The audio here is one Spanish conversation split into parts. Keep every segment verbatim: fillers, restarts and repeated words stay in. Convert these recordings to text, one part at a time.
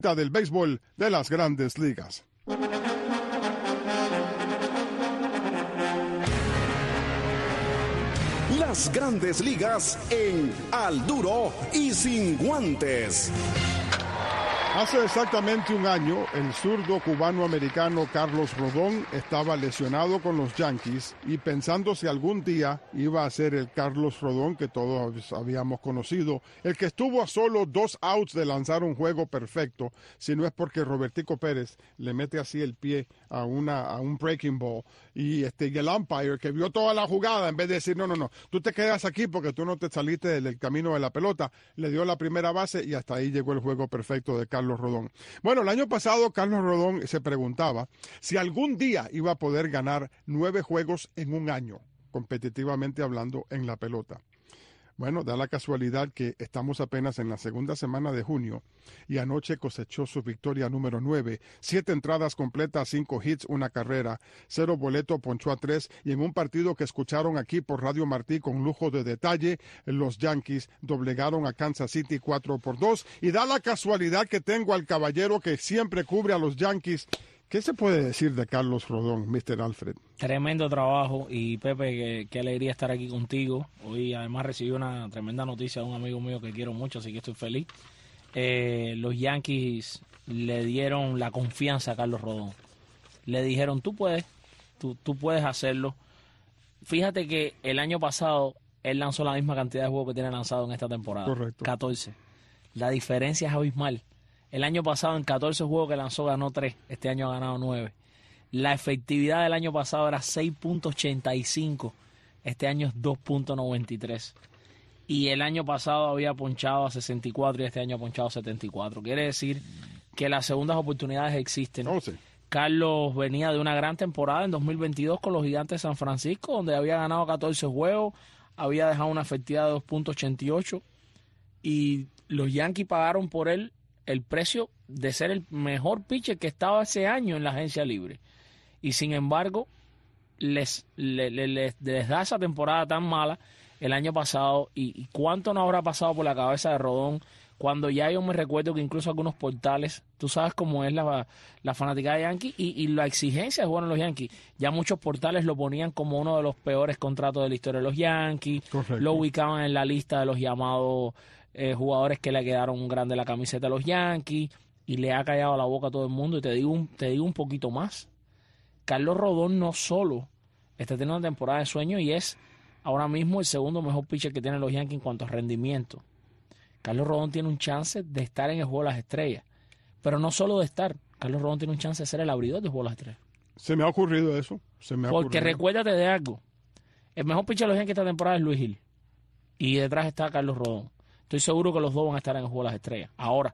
del béisbol de las Grandes Ligas. Las Grandes Ligas en Al Duro y Sin Guantes. Hace exactamente un año, el zurdo cubano-americano Carlos Rodón estaba lesionado con los Yankees y pensando si algún día iba a ser el Carlos Rodón que todos habíamos conocido, el que estuvo a solo dos outs de lanzar un juego perfecto, si no es porque Robertico Pérez le mete así el pie a, una, a un breaking ball y, este, y el umpire que vio toda la jugada, en vez de decir, no, no, no, tú te quedas aquí porque tú no te saliste del, del camino de la pelota, le dio la primera base y hasta ahí llegó el juego perfecto de Carlos Carlos Rodón. Bueno, el año pasado Carlos Rodón se preguntaba si algún día iba a poder ganar nueve juegos en un año, competitivamente hablando, en la pelota. Bueno, da la casualidad que estamos apenas en la segunda semana de junio y anoche cosechó su victoria número nueve, siete entradas completas, cinco hits, una carrera, cero boleto, ponchó a tres y en un partido que escucharon aquí por Radio Martí con lujo de detalle, los Yankees doblegaron a Kansas City cuatro por dos y da la casualidad que tengo al caballero que siempre cubre a los Yankees. ¿Qué se puede decir de Carlos Rodón, mister Alfred? Tremendo trabajo y Pepe, qué, qué alegría estar aquí contigo. Hoy además recibí una tremenda noticia de un amigo mío que quiero mucho, así que estoy feliz. Eh, los Yankees le dieron la confianza a Carlos Rodón. Le dijeron, tú puedes, tú, tú puedes hacerlo. Fíjate que el año pasado él lanzó la misma cantidad de juegos que tiene lanzado en esta temporada. Correcto. catorce. La diferencia es abismal. El año pasado en catorce juegos que lanzó ganó tres, este año ha ganado nueve. La efectividad del año pasado era seis punto ochenta y cinco, este año es dos punto noventa y tres. Y el año pasado había ponchado a sesenta y cuatro y este año ha ponchado a setenta y cuatro. Quiere decir que las segundas oportunidades existen. Oh, sí. Carlos venía de una gran temporada en dos mil veintidós con los Gigantes de San Francisco, donde había ganado catorce juegos, había dejado una efectividad de dos punto ochenta y ocho y los Yankees pagaron por él el precio de ser el mejor pitcher que estaba ese año en la agencia libre. Y sin embargo, les, les, les, les da esa temporada tan mala el año pasado. Y, y cuánto no habrá pasado por la cabeza de Rodón, cuando ya yo me recuerdo que incluso algunos portales, tú sabes cómo es la, la fanaticada de Yankees y, y la exigencia de jugar en los Yankees. Ya muchos portales lo ponían como uno de los peores contratos de la historia de los Yankees. Correcto. Lo ubicaban en la lista de los llamados Eh, jugadores que le quedaron grande la camiseta a los Yankees y le ha callado la boca a todo el mundo. Y te digo un, te digo un poquito más. Carlos Rodón no solo está teniendo una temporada de sueño y es ahora mismo el segundo mejor pitcher que tienen los Yankees en cuanto a rendimiento. Carlos Rodón tiene un chance de estar en el Juego de las Estrellas, pero no solo de estar. Carlos Rodón tiene un chance de ser el abridor del Juego de las Estrellas. Se me ha ocurrido eso. Se me ha Porque ocurrido. recuérdate de algo. El mejor pitcher de los Yankees esta temporada es Luis Gil y detrás está Carlos Rodón. Estoy seguro que los dos van a estar en el Juego de las Estrellas. Ahora,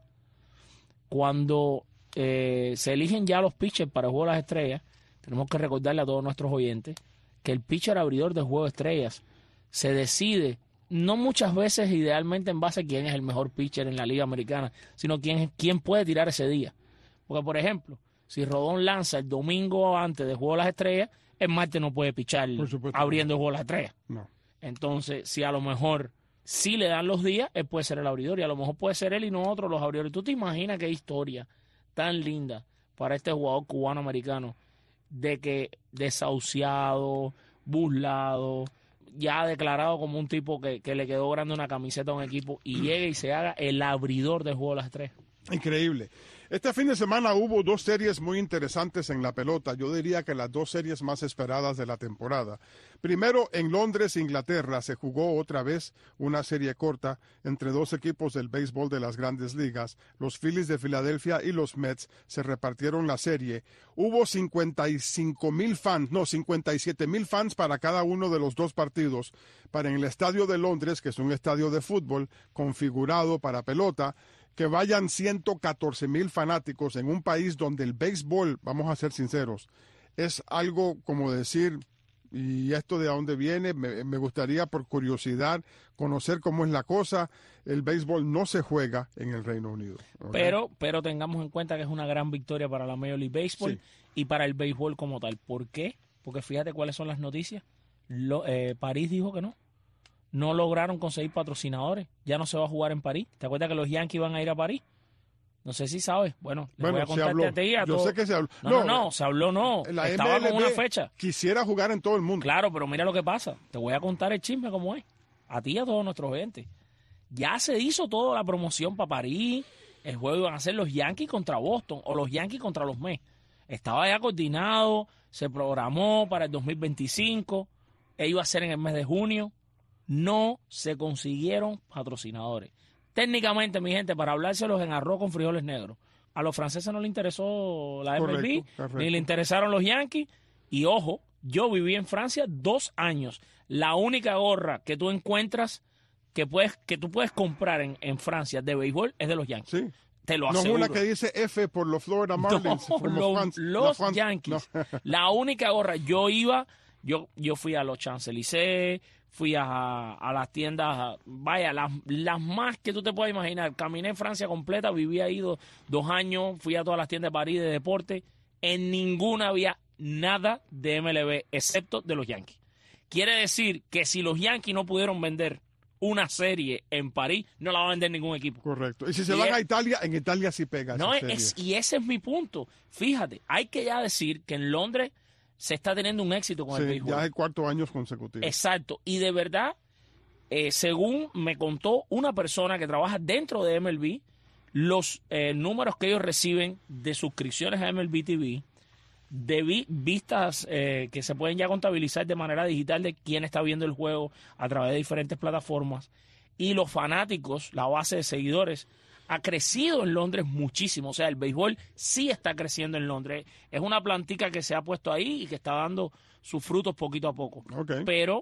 cuando eh, se eligen ya los pitchers para el Juego de las Estrellas, tenemos que recordarle a todos nuestros oyentes que el pitcher abridor del Juego de Estrellas se decide, no muchas veces idealmente en base a quién es el mejor pitcher en la Liga Americana, sino quién, quién puede tirar ese día. Porque, por ejemplo, si Rodón lanza el domingo antes del Juego de las Estrellas, el martes no puede pichar abriendo el Juego de las Estrellas. No. Entonces, si a lo mejor si le dan los días, él puede ser el abridor y a lo mejor puede ser él y no otro los abridores. ¿Tú te imaginas qué historia tan linda para este jugador cubano-americano de que desahuciado, burlado, ya declarado como un tipo que, que le quedó grande una camiseta a un equipo y llegue y se haga el abridor del Juego de las Estrellas? Increíble. Este fin de semana hubo dos series muy interesantes en la pelota. Yo diría que las dos series más esperadas de la temporada. Primero, en Londres, Inglaterra, se jugó otra vez una serie corta entre dos equipos del béisbol de las Grandes Ligas. Los Phillies de Filadelfia y los Mets se repartieron la serie. Hubo cincuenta y cinco mil fans, no, cincuenta y siete mil fans para cada uno de los dos partidos. Para en el estadio de Londres, que es un estadio de fútbol configurado para pelota, que vayan ciento catorce mil fanáticos en un país donde el béisbol, vamos a ser sinceros, es algo como decir, ¿y esto de dónde viene? Me, me gustaría por curiosidad conocer cómo es la cosa. El béisbol no se juega en el Reino Unido. ¿Okay? Pero, pero tengamos en cuenta que es una gran victoria para la Major League Baseball sí. y para el béisbol como tal. ¿Por qué? Porque fíjate cuáles son las noticias. Lo, eh, París dijo que no. No lograron conseguir patrocinadores. Ya no se va a jugar en París. ¿Te acuerdas que los Yankees van a ir a París? No sé si sabes. Bueno, le bueno, voy a contarte a ti y a Yo todo. sé que se habló. No, no, no, no, se habló no. La Estaba M L B con una fecha. quisiera jugar en todo el mundo. Claro, pero mira lo que pasa. Te voy a contar el chisme como es. A ti y a todos nuestros gente. Ya se hizo toda la promoción para París. El juego iban a ser los Yankees contra Boston o los Yankees contra los Mets. Estaba ya coordinado, se programó para el dos mil veinticinco. E iba a ser en el mes de junio. No se consiguieron patrocinadores. Técnicamente, mi gente, para hablárselos en arroz con frijoles negros. A los franceses no les interesó la M L B, correcto, ni le interesaron los Yankees. Y ojo, yo viví en Francia dos años. La única gorra que tú encuentras que puedes que tú puedes comprar en, en Francia de béisbol es de los Yankees. Sí. Te lo No aseguro. es una que dice F por los Florida Marlins. No, por los, France, los France, Yankees. no. La única gorra. Yo iba, yo, yo fui a los Champs-Élysées, fui a, a las tiendas, vaya, las, las más que tú te puedas imaginar. Caminé en Francia completa, viví ahí do, dos años, fui a todas las tiendas de París de deporte. En ninguna había nada de M L B, excepto de los Yankees. Quiere decir que si los Yankees no pudieron vender una serie en París, no la va a vender ningún equipo. Correcto. Y si se Y van es, a Italia, en Italia sí pega no, esa serie. es, y ese es mi punto. Fíjate, hay que ya decir que en Londres se está teniendo un éxito con Sí, el béisbol. ya es el cuarto año consecutivo. Exacto. Y de verdad, eh, según me contó una persona que trabaja dentro de M L B, los eh, números que ellos reciben de suscripciones a M L B T V, de vi vistas eh, que se pueden ya contabilizar de manera digital de quién está viendo el juego a través de diferentes plataformas, y los fanáticos, la base de seguidores, ha crecido en Londres muchísimo. O sea, el béisbol sí está creciendo en Londres. Es una plantica que se ha puesto ahí y que está dando sus frutos poquito a poco. Okay. Pero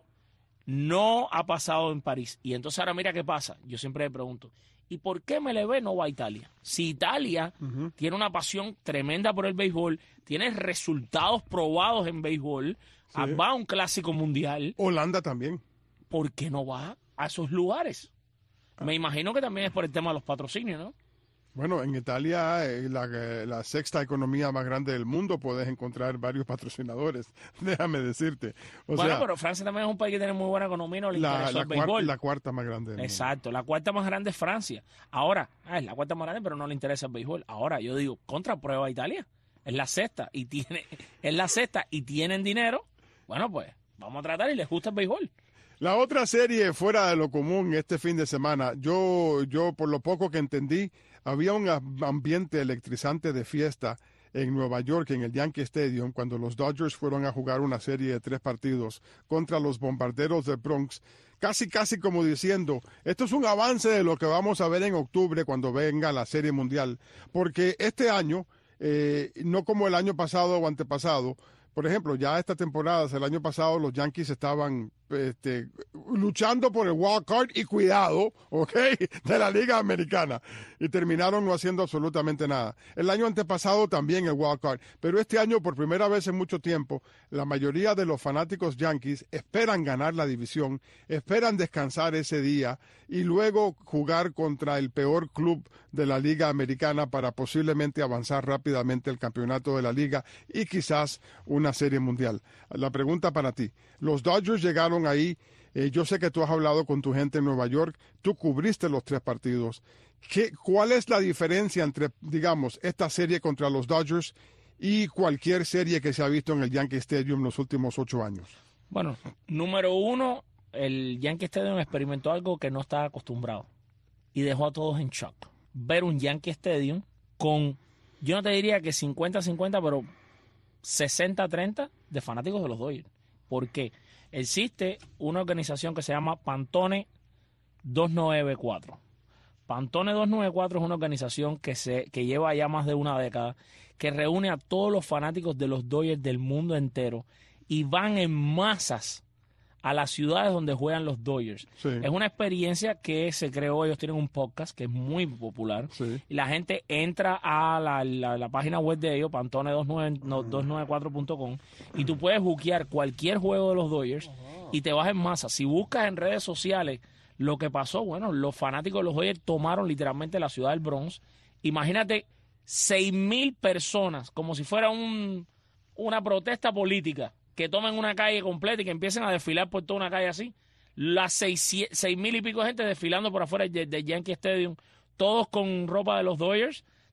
no ha pasado en París. Y entonces ahora mira qué pasa. Yo siempre me pregunto, ¿y por qué M L B no va a Italia? Si Italia uh-huh. tiene una pasión tremenda por el béisbol, tiene resultados probados en béisbol, sí. va a un clásico mundial. Holanda también. ¿Por qué no va a esos lugares? Me imagino que también es por el tema de los patrocinios, ¿no? Bueno, en Italia, eh, la, la sexta economía más grande del mundo, puedes encontrar varios patrocinadores, déjame decirte. O bueno, sea, pero Francia también es un país que tiene muy buena economía, no le la, interesa la, el béisbol. Cuarta, la cuarta más grande del Exacto, mundo. La cuarta más grande es Francia. Ahora, ah, es la cuarta más grande, pero no le interesa el béisbol. Ahora, yo digo, contra prueba Italia. Es la sexta y tiene, es la sexta y tienen dinero. Bueno, pues, vamos a tratar y les gusta el béisbol. La otra serie fuera de lo común este fin de semana, yo, yo por lo poco que entendí, había un ambiente electrizante de fiesta en Nueva York, en el Yankee Stadium, cuando los Dodgers fueron a jugar una serie de tres partidos contra los Bombarderos del Bronx, casi casi como diciendo, esto es un avance de lo que vamos a ver en octubre cuando venga la Serie Mundial, porque este año, eh, no como el año pasado o antepasado, por ejemplo, ya esta temporada, el año pasado, los Yankees estaban este, luchando por el wild card y cuidado, ¿ok?, de la Liga Americana. Y terminaron no haciendo absolutamente nada. El año antepasado también el wild card. Pero este año, por primera vez en mucho tiempo, la mayoría de los fanáticos Yankees esperan ganar la división, esperan descansar ese día y luego jugar contra el peor club de la Liga Americana para posiblemente avanzar rápidamente el campeonato de la Liga y quizás una Serie Mundial. La pregunta para ti, los Dodgers llegaron ahí, eh, yo sé que tú has hablado con tu gente en Nueva York, tú cubriste los tres partidos. ¿Qué, ¿Cuál es la diferencia entre, digamos, esta serie contra los Dodgers y cualquier serie que se ha visto en el Yankee Stadium en los últimos ocho años? Bueno, número uno, el Yankee Stadium experimentó algo que no estaba acostumbrado y dejó a todos en shock. Ver un Yankee Stadium con, yo no te diría que cincuenta cincuenta, pero sesenta treinta de fanáticos de los Dodgers. ¿Por qué? Existe una organización que se llama Pantone dos noventa y cuatro. Pantone dos noventa y cuatro es una organización que, se, que lleva ya más de una década, que reúne a todos los fanáticos de los Dodgers del mundo entero y van en masas a las ciudades donde juegan los Dodgers. Sí. Es una experiencia que se creó, ellos tienen un podcast que es muy popular, sí. y la gente entra a la, la, la página web de ellos, pantone dos noventa y cuatro punto com, y tú puedes buquear cualquier juego de los Dodgers y te vas en masa. Si buscas en redes sociales lo que pasó, bueno, los fanáticos de los Dodgers tomaron literalmente la ciudad del Bronx. Imagínate seis mil personas, como si fuera un, una protesta política, que tomen una calle completa y que empiecen a desfilar por toda una calle así. Las seis, seis mil y pico de gente desfilando por afuera de, de Yankee Stadium, todos con ropa de los Dodgers,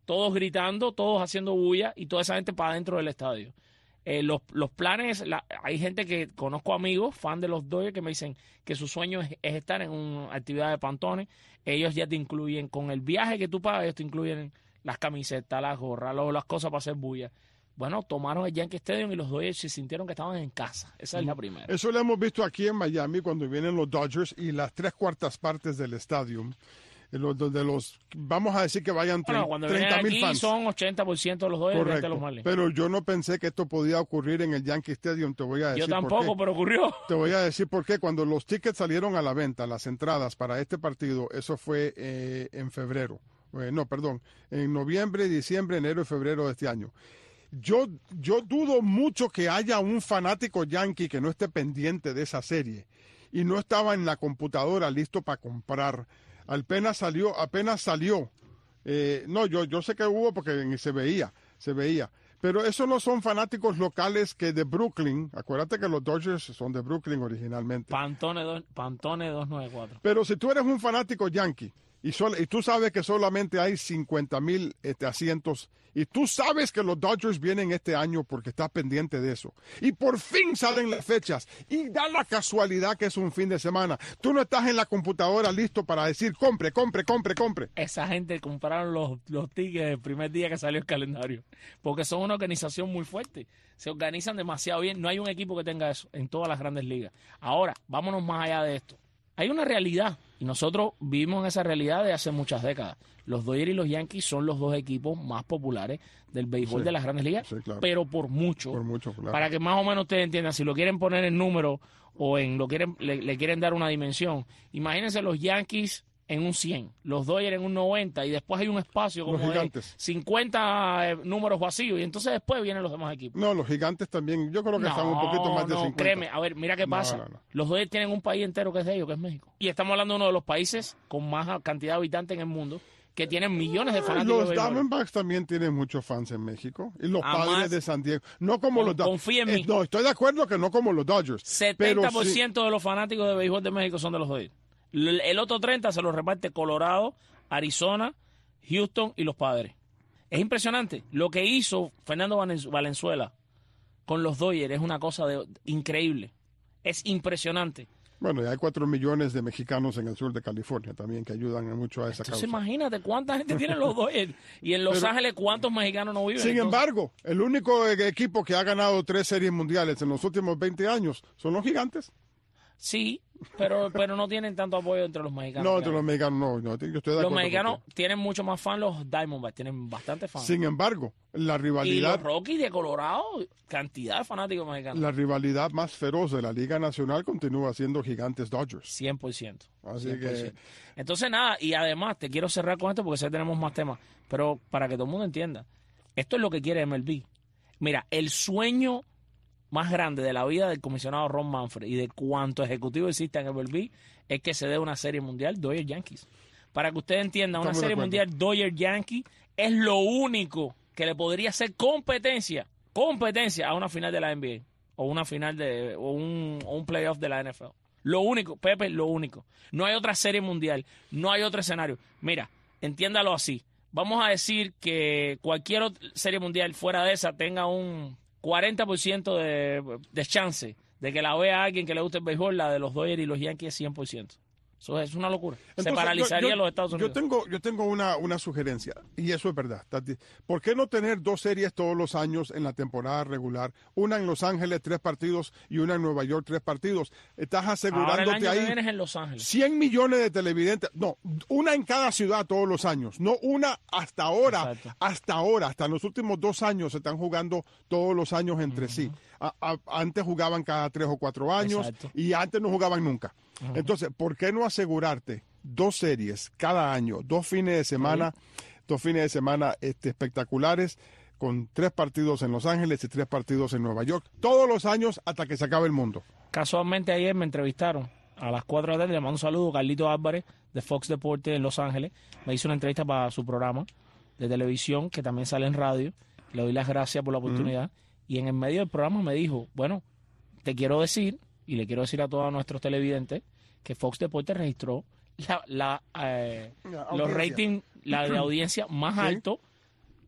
todos gritando, todos haciendo bulla y toda esa gente para adentro del estadio. Eh, los, los planes, la, hay gente que conozco amigos, fan de los Dodgers, que me dicen que su sueño es, es estar en una actividad de Pantone. Ellos ya te incluyen con el viaje que tú pagas, ellos te incluyen las camisetas, las gorras, las cosas para hacer bulla. Bueno, tomaron el Yankee Stadium y los Dodgers se sintieron que estaban en casa. Esa es la primera. Eso lo hemos visto aquí en Miami cuando vienen los Dodgers y las tres cuartas partes del estadio, donde los, vamos a decir que vayan bueno, cuando treinta mil fans. Son ochenta por ciento de los Dodgers, veinte los Marlins. Pero yo no pensé que esto podía ocurrir en el Yankee Stadium, te voy a decir Yo tampoco, por qué. pero ocurrió. Te voy a decir por qué. Cuando los tickets salieron a la venta, las entradas para este partido, eso fue eh, en febrero. Eh, no, perdón, en noviembre, diciembre, enero y febrero de este año. Yo, yo dudo mucho que haya un fanático yankee que no esté pendiente de esa serie y no estaba en la computadora listo para comprar. Apenas salió, apenas salió. Eh, no, yo, yo sé que hubo porque se veía, se veía. Pero esos no son fanáticos locales que de Brooklyn. Acuérdate que los Dodgers son de Brooklyn originalmente. Pantone, do, Pantone dos noventa y cuatro. Pero si tú eres un fanático yankee y, sol, y tú sabes que solamente hay cincuenta mil este, asientos y tú sabes que los Dodgers vienen este año porque estás pendiente de eso y por fin salen las fechas y da la casualidad que es un fin de semana, tú no estás en la computadora listo para decir compre, compre, compre, compre. Esa gente compraron los, los tickets el primer día que salió el calendario porque son una organización muy fuerte, se organizan demasiado bien, no hay un equipo que tenga eso en todas las grandes ligas. Ahora, vámonos más allá de esto. Hay una realidad y nosotros vivimos en esa realidad de hace muchas décadas. Los Dodgers y los Yankees son los dos equipos más populares del béisbol sí, de las grandes ligas, sí, claro. pero por mucho. Por mucho claro. Para que más o menos ustedes entiendan, si lo quieren poner en número o en lo quieren le, le quieren dar una dimensión, imagínense los Yankees en un cien, los Dodgers en un noventa y después hay un espacio como de cincuenta eh, números vacíos y entonces después vienen los demás equipos. No, los Gigantes también, yo creo que no, están un poquito más de no, cincuenta. Créeme, a ver, mira qué pasa. No, no, no. Los Dodgers tienen un país entero que es de ellos, que es México. Y estamos hablando de uno de los países con más cantidad de habitantes en el mundo, que tienen millones de fanáticos. Los Diamondbacks también tienen muchos fans en México. Y los Además, Padres de San Diego. No como con, los Dodgers. Confía en mí. Eh, no, estoy de acuerdo que no como los Dodgers. setenta por ciento pero sí, de los fanáticos de béisbol de México son de los Dodgers. El otro treinta se lo reparte Colorado, Arizona, Houston y los Padres. Es impresionante. Lo que hizo Fernando Valenzuela con los Dodgers es una cosa de, increíble. Es impresionante. Bueno, y hay cuatro millones de mexicanos en el sur de California también que ayudan mucho a esa Entonces, causa. imagínate cuánta gente tienen los Dodgers. Y en Los Pero, Ángeles, ¿cuántos mexicanos no viven? Sin Entonces, embargo, el único equipo que ha ganado tres series mundiales en los últimos veinte años son los Gigantes. Sí, pero, pero no tienen tanto apoyo entre los mexicanos. No, entre los mexicanos no. no yo estoy de los mexicanos tienen mucho más fans, los Diamondbacks tienen bastante fans. Sin embargo, la rivalidad... Y los Rockies de Colorado, cantidad de fanáticos mexicanos. La rivalidad más feroz de la Liga Nacional continúa siendo Gigantes-Dodgers. cien por ciento. Así cien por ciento. que... Entonces, nada, y además, te quiero cerrar con esto porque sé que tenemos más temas, pero para que todo el mundo entienda, esto es lo que quiere M L B. Mira, el sueño más grande de la vida del comisionado Ron Manfred y de cuánto ejecutivo existe en M L B es que se dé una serie mundial Dodgers-Yankees. Para que usted entienda, una serie mundial Dodgers-Yankees es lo único que le podría hacer competencia, competencia a una final de la N B A o una final de o un, o un playoff de la N F L. Lo único, Pepe, lo único. No hay otra serie mundial, no hay otro escenario. Mira, entiéndalo así. Vamos a decir que cualquier otra serie mundial fuera de esa tenga un cuarenta por ciento de, de chance de que la vea alguien que le guste el béisbol, la de los Dodgers y los Yankees es cien por ciento. Eso es una locura. Entonces, se paralizaría yo, yo, los Estados Unidos. Yo tengo, yo tengo una, una sugerencia, y eso es verdad. ¿Por qué no tener dos series todos los años en la temporada regular? Una en Los Ángeles, tres partidos, y una en Nueva York, tres partidos. Estás asegurándote Ahora el año ahí que viene es en Los Ángeles. cien millones de televidentes. No, una en cada ciudad todos los años. No una hasta ahora. Exacto. Hasta ahora, hasta los últimos dos años se están jugando todos los años entre uh-huh. sí. A, a, antes jugaban cada tres o cuatro años. Exacto. Y antes no jugaban nunca. Uh-huh. Entonces, ¿por qué no asegurarte dos series cada año, dos fines de semana, sí. dos fines de semana este, espectaculares, con tres partidos en Los Ángeles y tres partidos en Nueva York, todos los años hasta que se acabe el mundo? Casualmente ayer me entrevistaron a las cuatro de la tarde, le mando un saludo a Carlito Álvarez de Fox Deportes en Los Ángeles, me hizo una entrevista para su programa de televisión que también sale en radio, le doy las gracias por la oportunidad, uh-huh. y en el medio del programa me dijo, bueno, te quiero decir, y le quiero decir a todos nuestros televidentes, que Fox Deportes registró La, la, eh, los ratings, la de audiencia más ¿Sí? alto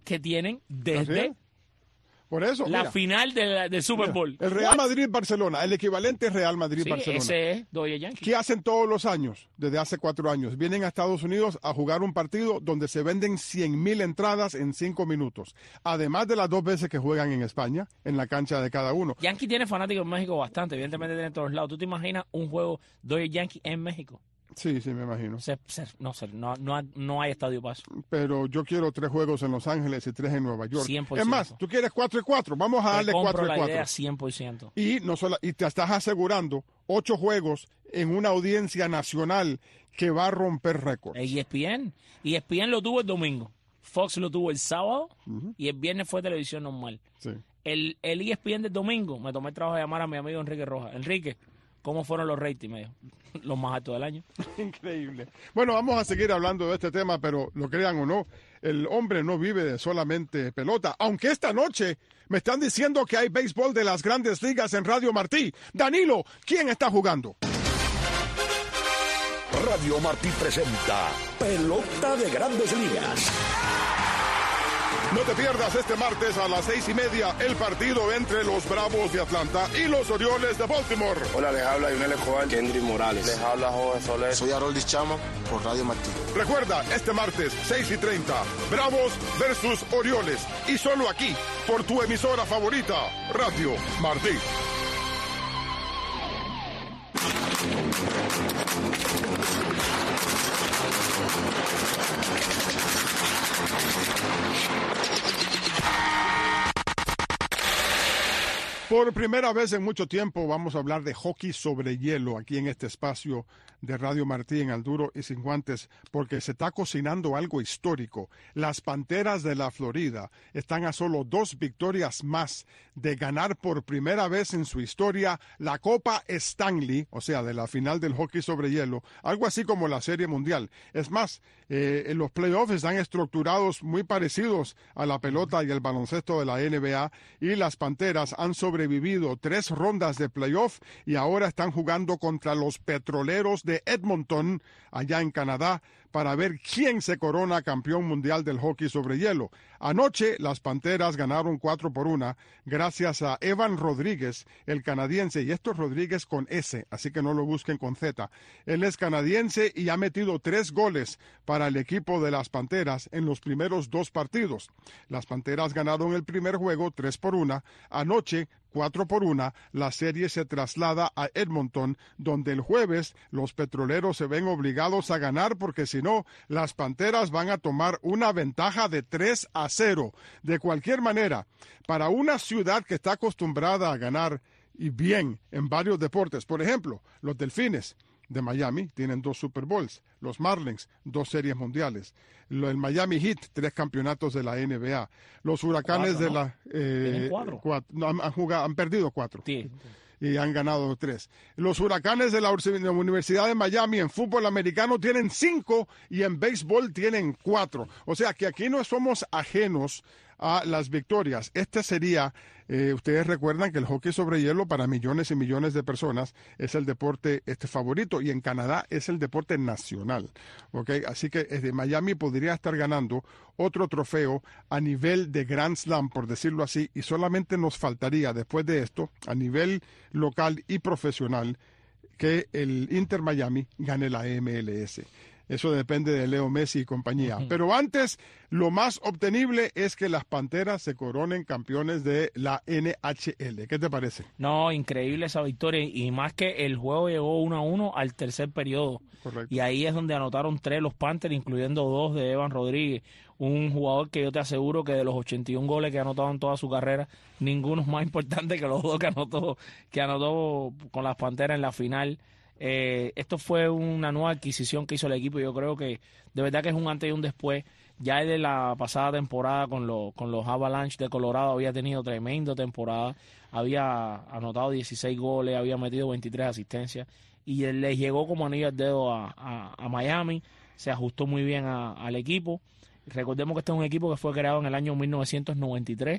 que tienen desde Por eso, la mira, final del de Super Bowl. Mira, el Real Madrid-Barcelona, el equivalente Real Madrid-Barcelona. Sí, ese es Dodgers Yankees. ¿Qué hacen todos los años? Desde hace cuatro años. Vienen a Estados Unidos a jugar un partido donde se venden cien mil entradas en cinco minutos. Además de las dos veces que juegan en España, en la cancha de cada uno. Yankee tiene fanáticos en México bastante, evidentemente tiene en todos lados. ¿Tú te imaginas un juego Dodgers Yankees en México? Sí, sí, me imagino. Se, se, no, se, no, no, no hay estadio paso. Pero yo quiero tres juegos en Los Ángeles y tres en Nueva York. cien por ciento. Es más, tú quieres cuatro y cuatro. Vamos a Te darle compro cuatro y la cuatro. idea cien por ciento. Y, no solo, y te estás asegurando ocho juegos en una audiencia nacional que va a romper récords. E S P N. E S P N lo tuvo el domingo. Fox lo tuvo el sábado. Uh-huh. Y el viernes fue televisión normal. Sí. El, el E S P N del domingo, me tomé el trabajo de llamar a mi amigo Enrique Rojas. Enrique, ¿cómo fueron los ratings? Me dijo, los más altos del año. Increíble. Bueno, vamos a seguir hablando de este tema, pero lo crean o no, el hombre no vive de solamente pelota. Aunque esta noche me están diciendo que hay béisbol de las Grandes Ligas en Radio Martí. Danilo, ¿quién está jugando? Radio Martí presenta Pelota de Grandes Ligas. No te pierdas este martes a las seis y media el partido entre los Bravos de Atlanta y los Orioles de Baltimore. Hola, les habla Lionel Escobar, Kendrick Morales. Les habla Jorge Soler. Soy Haroldis Chama por Radio Martí. Recuerda, este martes, seis y treinta, Bravos versus Orioles. Y solo aquí, por tu emisora favorita, Radio Martí. Por primera vez en mucho tiempo vamos a hablar de hockey sobre hielo aquí en este espacio de Radio Martí en Al Duro y Sin Guantes, porque se está cocinando algo histórico. Las Panteras de la Florida están a solo dos victorias más de ganar por primera vez en su historia la Copa Stanley, o sea, de la final del hockey sobre hielo, algo así como la Serie Mundial. Es más, eh, los playoffs están estructurados muy parecidos a la pelota y el baloncesto de la N B A, y las Panteras han sobrevivido tres rondas de playoff y ahora están jugando contra los Petroleros de Edmonton, allá en Canadá, para ver quién se corona campeón mundial del hockey sobre hielo. Anoche las Panteras ganaron cuatro por una gracias a Evan Rodríguez, el canadiense, y esto es Rodríguez con S, así que no lo busquen con Z. Él es canadiense y ha metido tres goles para el equipo de las Panteras en los primeros dos partidos. Las Panteras ganaron el primer juego tres por una. Anoche, cuatro por una, la serie se traslada a Edmonton, donde el jueves los Petroleros se ven obligados a ganar porque si no, las Panteras van a tomar una ventaja de tres a cero. De cualquier manera, para una ciudad que está acostumbrada a ganar y bien en varios deportes, por ejemplo, los Delfines de Miami tienen dos Super Bowls, los Marlins, dos series mundiales, el Miami Heat, tres campeonatos de la N B A, los Huracanes cuatro, de ¿no? la... Eh, ¿Tienen cuatro? cuatro no, han, han, jugado, han perdido cuatro. Sí. Y han ganado tres. Los Huracanes de la Universidad de Miami en fútbol americano tienen cinco y en béisbol tienen cuatro. O sea que aquí no somos ajenos a las victorias. Este sería, eh, ustedes recuerdan que el hockey sobre hielo para millones y millones de personas es el deporte este favorito, y en Canadá es el deporte nacional. ¿Okay? Así que desde Miami podría estar ganando otro trofeo a nivel de Grand Slam, por decirlo así, y solamente nos faltaría después de esto, a nivel local y profesional, que el Inter Miami gane la M L S. Eso depende de Leo Messi y compañía. Uh-huh. Pero antes, lo más obtenible es que las Panteras se coronen campeones de la N H L. ¿Qué te parece? No, increíble esa victoria. Y más que el juego llegó uno a uno al tercer periodo. Correcto. Y ahí es donde anotaron tres los Panthers, incluyendo dos de Evan Rodríguez. Un jugador que yo te aseguro que de los ochenta y un goles que ha anotado en toda su carrera, ninguno es más importante que los dos que anotó, que anotó con las Panteras en la final. Eh, esto fue una nueva adquisición que hizo el equipo y yo creo que de verdad que es un antes y un después. Ya de la pasada temporada con, lo, con los Avalanche de Colorado había tenido tremenda temporada, había anotado dieciséis goles, había metido veintitrés asistencias y le llegó como anillo al dedo a, a, a Miami, se ajustó muy bien a, al equipo. Recordemos que este es un equipo que fue creado en el año mil novecientos noventa y tres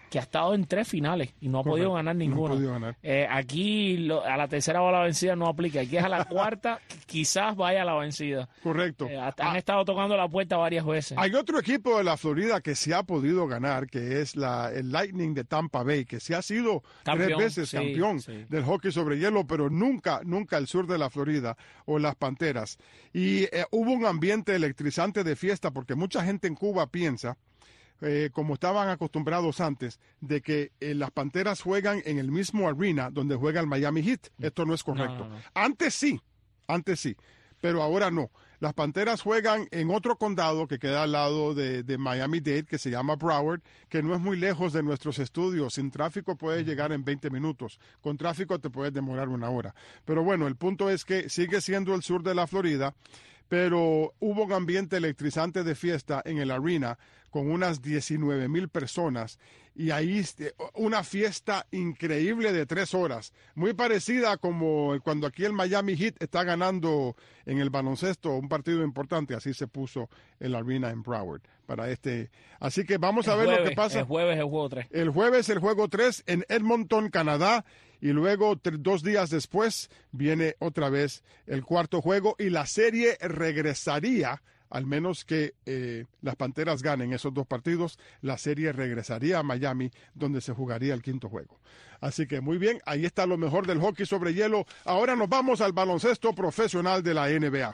que ha estado en tres finales y no ha Correcto. podido ganar ninguna. No ha podido ganar. Eh, aquí lo, a la tercera bola vencida no aplica. Aquí es a la cuarta, quizás vaya a la vencida. Correcto. Eh, hasta han Ah, estado tocando la puerta varias veces. hay otro equipo de la Florida que se ha podido ganar, que es la, el Lightning de Tampa Bay, que se ha sido Campeón, tres veces sí, campeón sí. del hockey sobre hielo, pero nunca, nunca el sur de la Florida o las Panteras. Y eh, hubo un ambiente electrizante de fiesta porque mucha gente en Cuba piensa, eh, como estaban acostumbrados antes, de que eh, las Panteras juegan en el mismo arena donde juega el Miami Heat. Esto no es correcto. No, no, no. Antes sí, antes sí, pero ahora no. Las Panteras juegan en otro condado que queda al lado de, de Miami-Dade, que se llama Broward, que no es muy lejos de nuestros estudios. Sin tráfico puedes llegar en veinte minutos. Con tráfico te puedes demorar una hora. Pero bueno, el punto es que sigue siendo el sur de la Florida, pero hubo un ambiente electrizante de fiesta en el arena con unas diecinueve mil personas y ahí este, una fiesta increíble de tres horas, muy parecida como cuando aquí el Miami Heat está ganando en el baloncesto un partido importante, así se puso el arena en Broward para este. Así que vamos a El ver jueves, lo que pasa. El jueves el juego tres. El jueves el juego tres en Edmonton, Canadá, y luego tre- dos días después viene otra vez el cuarto juego y la serie regresaría, al menos que eh, las Panteras ganen esos dos partidos, la serie regresaría a Miami, donde se jugaría el quinto juego. Así que muy bien, ahí está lo mejor del hockey sobre hielo. Ahora nos vamos al baloncesto profesional de la N B A.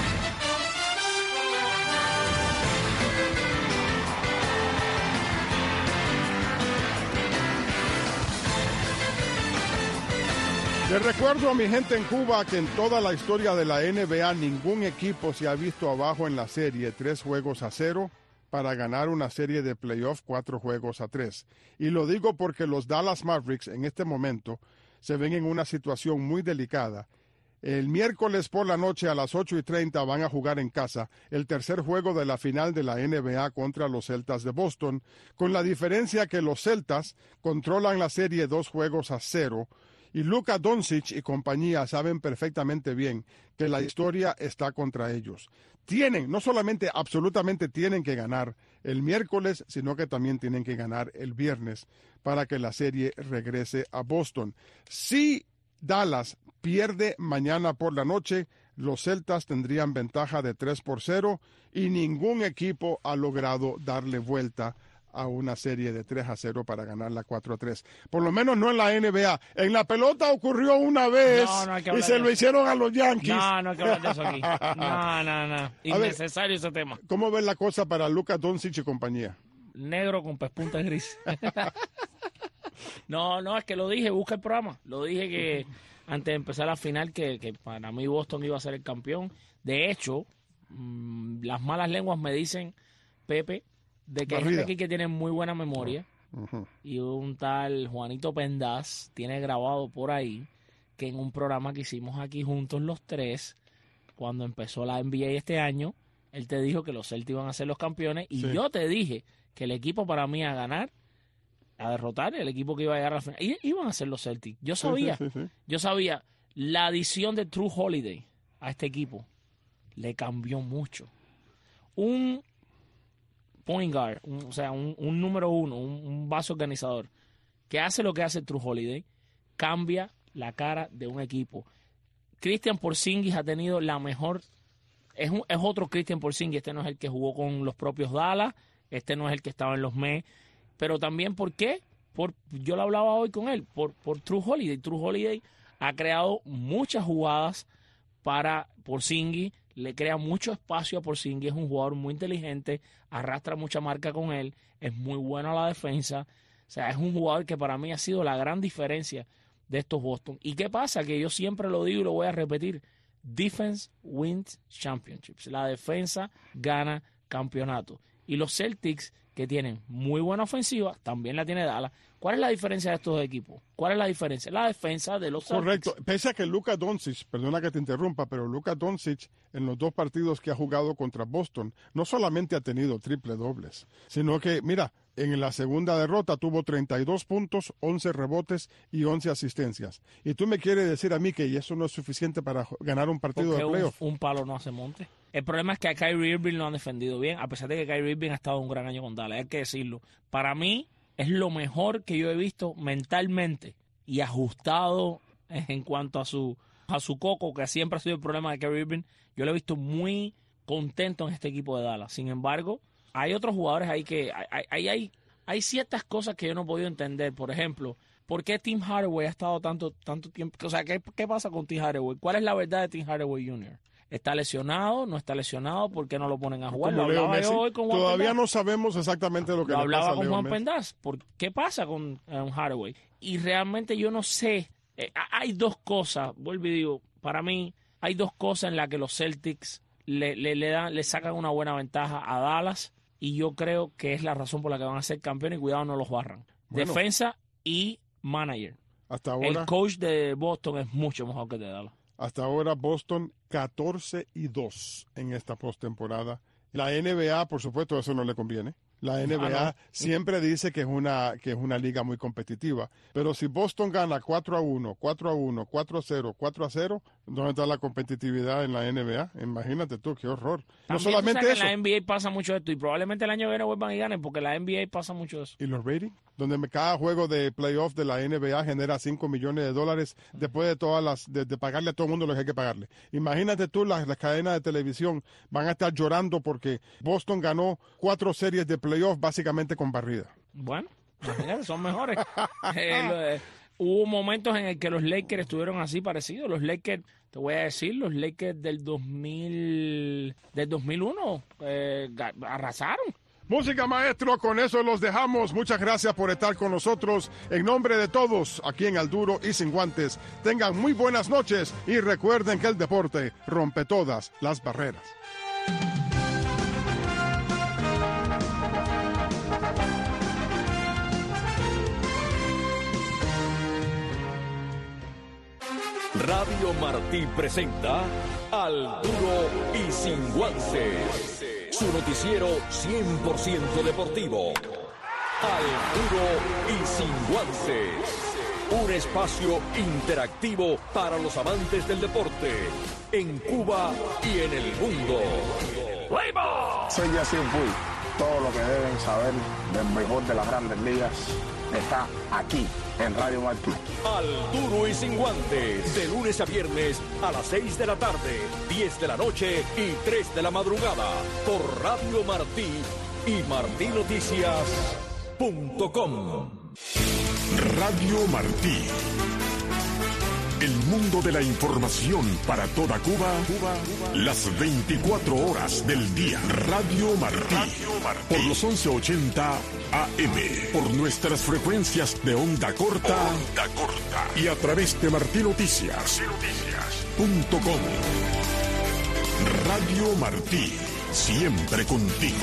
Les recuerdo a mi gente en Cuba que en toda la historia de la N B A ningún equipo se ha visto abajo en la serie tres juegos a cero para ganar una serie de playoff cuatro juegos a tres. Y lo digo porque los Dallas Mavericks en este momento se ven en una situación muy delicada. El miércoles por la noche a las ocho y treinta van a jugar en casa el tercer juego de la final de la N B A contra los Celtas de Boston, con la diferencia que los Celtas controlan la serie dos juegos a cero. Y Luka Doncic y compañía saben perfectamente bien que la historia está contra ellos. Tienen, no solamente absolutamente tienen que ganar el miércoles, sino que también tienen que ganar el viernes para que la serie regrese a Boston. Si Dallas pierde mañana por la noche, los Celtas tendrían ventaja de tres por cero y ningún equipo ha logrado darle vuelta a una serie de tres a cero para ganarla cuatro a tres. Por lo menos no en la N B A. En la pelota ocurrió una vez No, no hay que y hablar se de lo eso. hicieron a los Yankees. No, no hay que hablar de eso aquí. No, no, no. Innecesario ese tema. ¿Cómo ves la cosa para Luka Doncic y compañía? Negro con pespuntas gris. No, no, es que lo dije, busca el programa. Lo dije que antes de empezar la final, que, que para mí Boston iba a ser el campeón. De hecho, mmm, las malas lenguas me dicen, Pepe, de que hay gente aquí que tiene muy buena memoria. Uh-huh. Y un tal Juanito Pendaz tiene grabado por ahí que en un programa que hicimos aquí juntos los tres, cuando empezó la N B A este año, él te dijo que los Celtics iban a ser los campeones y Sí. yo te dije que el equipo para mí a ganar, a derrotar, el equipo que iba a llegar a la final, i- iban a ser los Celtics. Yo Sí, sabía, sí, sí, sí. yo sabía, la adición de True Holiday a este equipo le cambió mucho. Un point guard, un- o sea, un, un número uno, un, un base organizador, que hace lo que hace True Holiday, cambia la cara de un equipo. Christian Porzingis ha tenido la mejor, es, un- es otro Christian Porzingis, este no es el que jugó con los propios Dallas, este no es el que estaba en los Mets, pero también, ¿por qué? Por, yo lo hablaba hoy con él, por, por True Holiday. True Holiday ha creado muchas jugadas para Porzingis, le crea mucho espacio a Porzingis, es un jugador muy inteligente, arrastra mucha marca con él, es muy bueno a la defensa, o sea, es un jugador que para mí ha sido la gran diferencia de estos Boston. ¿Y qué pasa? Que yo siempre lo digo y lo voy a repetir, defense wins championships, la defensa gana campeonato. Y los Celtics, que tienen muy buena ofensiva, también la tiene Dallas. ¿Cuál es la diferencia de estos dos equipos? ¿Cuál es la diferencia? La defensa de los Celtics. Correcto. Pese a que Luka Doncic, perdona que te interrumpa, pero Luka Doncic en los dos partidos que ha jugado contra Boston no solamente ha tenido triple dobles, sino que, mira, en la segunda derrota tuvo treinta y dos puntos, once rebotes y once asistencias. Y tú me quieres decir a mí que eso no es suficiente para ganar un partido Porque de un, playoff. un palo no hace monte. El problema es que a Kyrie Irving lo han defendido bien, a pesar de que Kyrie Irving ha estado un gran año con Dallas, hay que decirlo. Para mí, es lo mejor que yo he visto mentalmente y ajustado en cuanto a su, a su coco, que siempre ha sido el problema de Kyrie Irving. Yo lo he visto muy contento en este equipo de Dallas. Sin embargo, hay otros jugadores ahí que hay, hay, hay, hay ciertas cosas que yo no he podido entender. Por ejemplo, ¿por qué Tim Hardaway ha estado tanto, tanto tiempo? O sea, ¿qué, qué pasa con Tim Hardaway? ¿Cuál es la verdad de Tim Hardaway junior? ¿Está lesionado? ¿No está lesionado? ¿Por qué no lo ponen a jugar? Como Lo Leo hablaba Messi, yo hoy con Juan todavía Pendaz. no sabemos exactamente lo que Lo le hablaba pasa a con Leo Juan Messi. Pendaz. ¿Por qué pasa con eh, Hardaway? Y realmente yo no sé. Eh, hay dos cosas, vuelvo y digo, para mí hay dos cosas en las que los Celtics le, le, le, dan, le sacan una buena ventaja a Dallas, y yo creo que es la razón por la que van a ser campeones, y cuidado no los barran. Bueno. Defensa y manager. Hasta ahora, El coach de Boston es mucho mejor que el de Dallas. hasta ahora Boston catorce y dos en esta postemporada. La N B A, por supuesto, eso no le conviene. La N B A Ah, no. siempre dice que es una que es una liga muy competitiva, pero si Boston gana cuatro a uno, cuatro a uno, cuatro a cero, cuatro a cero, ¿dónde está la competitividad en la N B A? Imagínate tú, qué horror. No También solamente tú sabes eso. que en la N B A pasa mucho esto, y probablemente el año que viene vuelvan y ganen, porque la N B A pasa mucho eso. ¿Y los ratings? Donde me- cada juego de playoff de la N B A genera cinco millones de dólares después de todas las de, de pagarle a todo el mundo lo que hay que pagarle. Imagínate tú, las, las cadenas de televisión van a estar llorando porque Boston ganó cuatro series de playoff básicamente con barrida. Bueno, imagínate, son mejores. Eh, lo de- hubo momentos en el que los Lakers estuvieron así parecidos. Los Lakers, te voy a decir, los Lakers del dos mil, del dos mil uno eh, ga- arrasaron. Música, maestro, con eso los dejamos. Muchas gracias por estar con nosotros. En nombre de todos, aquí en Al Duro y Sin Guantes, tengan muy buenas noches y recuerden que el deporte rompe todas las barreras. Radio Martí presenta Al Duro y Sin Guantes, su noticiero cien por ciento deportivo. Al Duro y Sin Guantes, un espacio interactivo para los amantes del deporte en Cuba y en el mundo. Soy Yacir Puig. Todo lo que deben saber del mejor de las grandes ligas está aquí en Radio Martí. Al Duro y Sin Guantes, de lunes a viernes a las seis de la tarde, diez de la noche y tres de la madrugada, por Radio Martí y martí noticias punto com. Radio Martí. El mundo de la información para toda Cuba, Cuba, las veinticuatro horas del día. Radio Martí. Por los once ochenta A M. Por nuestras frecuencias de onda corta. Onda corta. Y a través de martí noticias punto com. Radio Martí. Siempre contigo.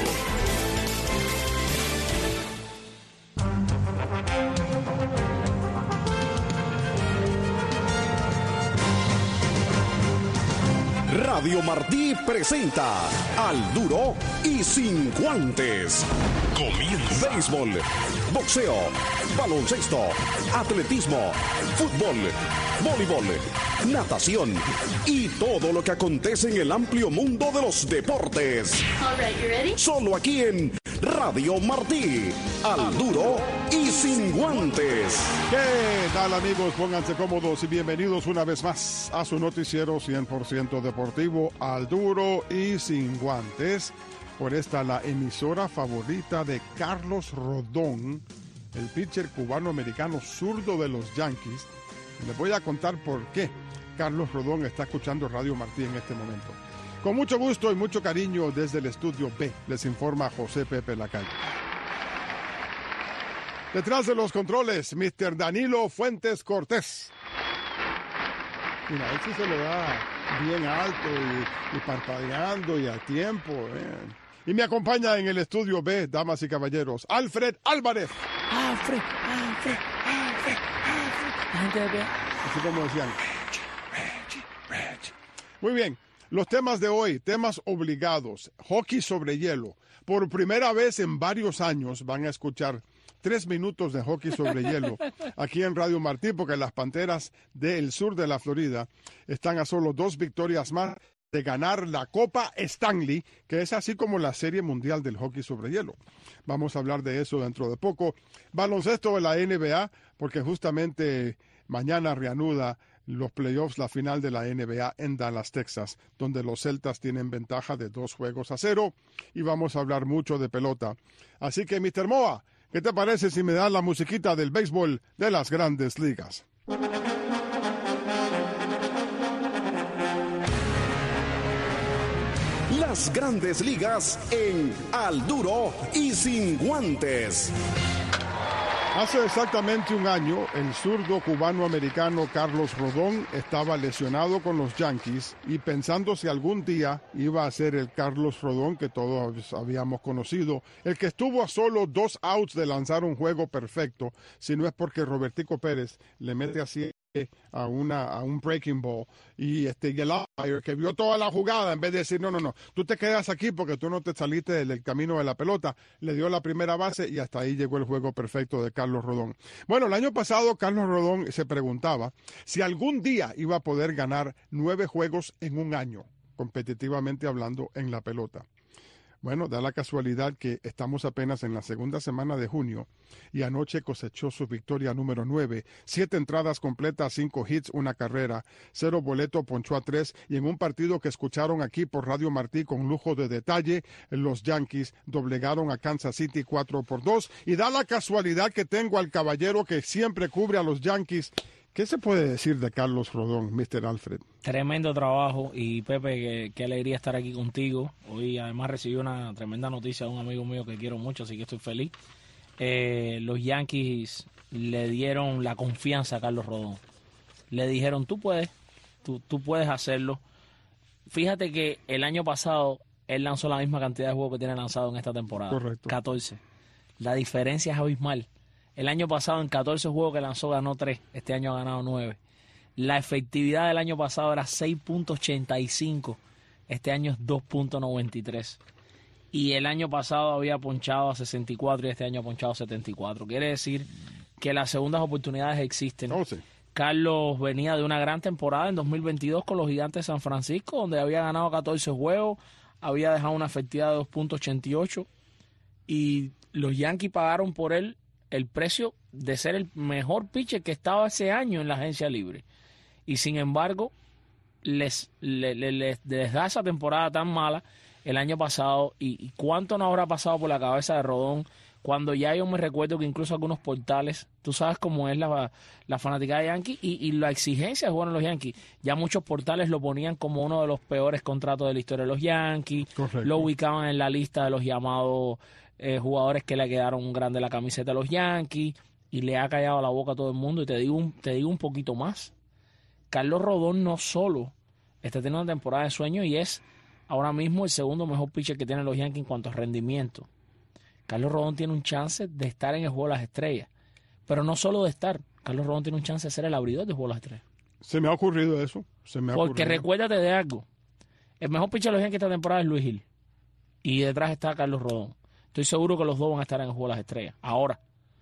Radio Martí presenta Al Duro y Sin Guantes. Comienza. Béisbol, boxeo, baloncesto, atletismo, fútbol, voleibol, natación y todo lo que acontece en el amplio mundo de los deportes. All right, you ready? Solo aquí en Radio Martí. Al Duro y Sin Guantes. ¿Qué tal, amigos? Pónganse cómodos y bienvenidos una vez más a su noticiero cien por ciento deportivo, Al Duro y Sin Guantes. Por esta, la emisora favorita de Carlos Rodón, el pitcher cubano-americano zurdo de los Yankees. Les voy a contar por qué Carlos Rodón está escuchando Radio Martí en este momento. Con mucho gusto y mucho cariño desde el estudio B, les informa José Pepe Lacalle. Detrás de los controles, mister Danilo Fuentes Cortés. Mira, él sí se lo da bien alto y, y parpadeando y a tiempo. eh. Y me acompaña en el estudio B, damas y caballeros, Alfred Álvarez. Alfred, Alfred, Alfred, Alfred. La gente de pie. Así como decían. Muy bien, los temas de hoy, temas obligados. Hockey sobre hielo. Por primera vez en varios años van a escuchar tres minutos de hockey sobre hielo aquí en Radio Martí, porque las Panteras del sur de la Florida están a solo dos victorias más de ganar la Copa Stanley, que es así como la Serie Mundial del Hockey sobre Hielo. Vamos a hablar de eso dentro de poco. Baloncesto de la N B A, porque justamente mañana reanuda los playoffs, la final de la N B A en Dallas, Texas, donde los Celtas tienen ventaja de dos juegos a cero, y vamos a hablar mucho de pelota. Así que, mister Moa, ¿qué te parece si me das la musiquita del béisbol de las Grandes Ligas? Las Grandes Ligas en Al Duro y Sin Guantes. Hace exactamente un año, el zurdo cubano-americano Carlos Rodón estaba lesionado con los Yankees y pensando si algún día iba a ser el Carlos Rodón que todos habíamos conocido, el que estuvo a solo dos outs de lanzar un juego perfecto, si no es porque Robertico Pérez le mete así a una a un breaking ball y este y el umpire que vio toda la jugada, en vez de decir no, no, no, tú te quedas aquí porque tú no te saliste del, del camino de la pelota, le dio la primera base y hasta ahí llegó el juego perfecto de Carlos Rodón. Bueno, el año pasado Carlos Rodón se preguntaba si algún día iba a poder ganar nueve juegos en un año, competitivamente hablando, en la pelota. Bueno, da la casualidad que estamos apenas en la segunda semana de junio y anoche cosechó su victoria número nueve, siete entradas completas, cinco hits, una carrera, cero boleto, ponchó a tres, y en un partido que escucharon aquí por Radio Martí con lujo de detalle, los Yankees doblegaron a Kansas City cuatro por dos, y da la casualidad que tengo al caballero que siempre cubre a los Yankees. ¿Qué se puede decir de Carlos Rodón, mister Alfred? Tremendo trabajo, y Pepe, qué, qué alegría estar aquí contigo. Hoy además recibí una tremenda noticia de un amigo mío que quiero mucho, así que estoy feliz. Eh, los Yankees le dieron la confianza a Carlos Rodón. Le dijeron, tú puedes, tú, tú puedes hacerlo. Fíjate que el año pasado él lanzó la misma cantidad de juegos que tiene lanzado en esta temporada. Correcto. catorce. La diferencia es abismal. El año pasado en catorce juegos que lanzó ganó tres, este año ha ganado nueve. La efectividad del año pasado era seis punto ochenta y cinco, este año es dos punto noventa y tres. Y el año pasado había ponchado a sesenta y cuatro y este año ha ponchado a setenta y cuatro. Quiere decir que las segundas oportunidades existen. Oh, sí. Carlos venía de una gran temporada en dos mil veintidós con los Gigantes de San Francisco, donde había ganado catorce juegos, había dejado una efectividad de dos punto ochenta y ocho, y los Yankees pagaron por él el precio de ser el mejor pitcher que estaba ese año en la agencia libre. Y sin embargo, les, les, les, les da esa temporada tan mala el año pasado. Y, y cuánto no habrá pasado por la cabeza de Rodón, cuando ya yo me recuerdo que incluso algunos portales, tú sabes cómo es la, la fanática de Yankees y, y la exigencia de jugar en los Yankees. Ya muchos portales lo ponían como uno de los peores contratos de la historia de los Yankees. Correcto. Lo ubicaban en la lista de los llamados Eh, jugadores que le quedaron grande la camiseta a los Yankees, y le ha callado la boca a todo el mundo. Y te digo un, te digo un poquito más, Carlos Rodón no solo está teniendo una temporada de sueño y es ahora mismo el segundo mejor pitcher que tienen los Yankees en cuanto a rendimiento. Carlos Rodón tiene un chance de estar en el juego de las estrellas, pero no solo de estar, Carlos Rodón tiene un chance de ser el abridor del juego de las estrellas. Se me ha ocurrido eso, se me ha Porque ocurrido. recuérdate de algo, el mejor pitcher de los Yankees esta temporada es Luis Gil, y detrás está Carlos Rodón. Estoy seguro que los dos van a estar en el juego de las estrellas. Ahora,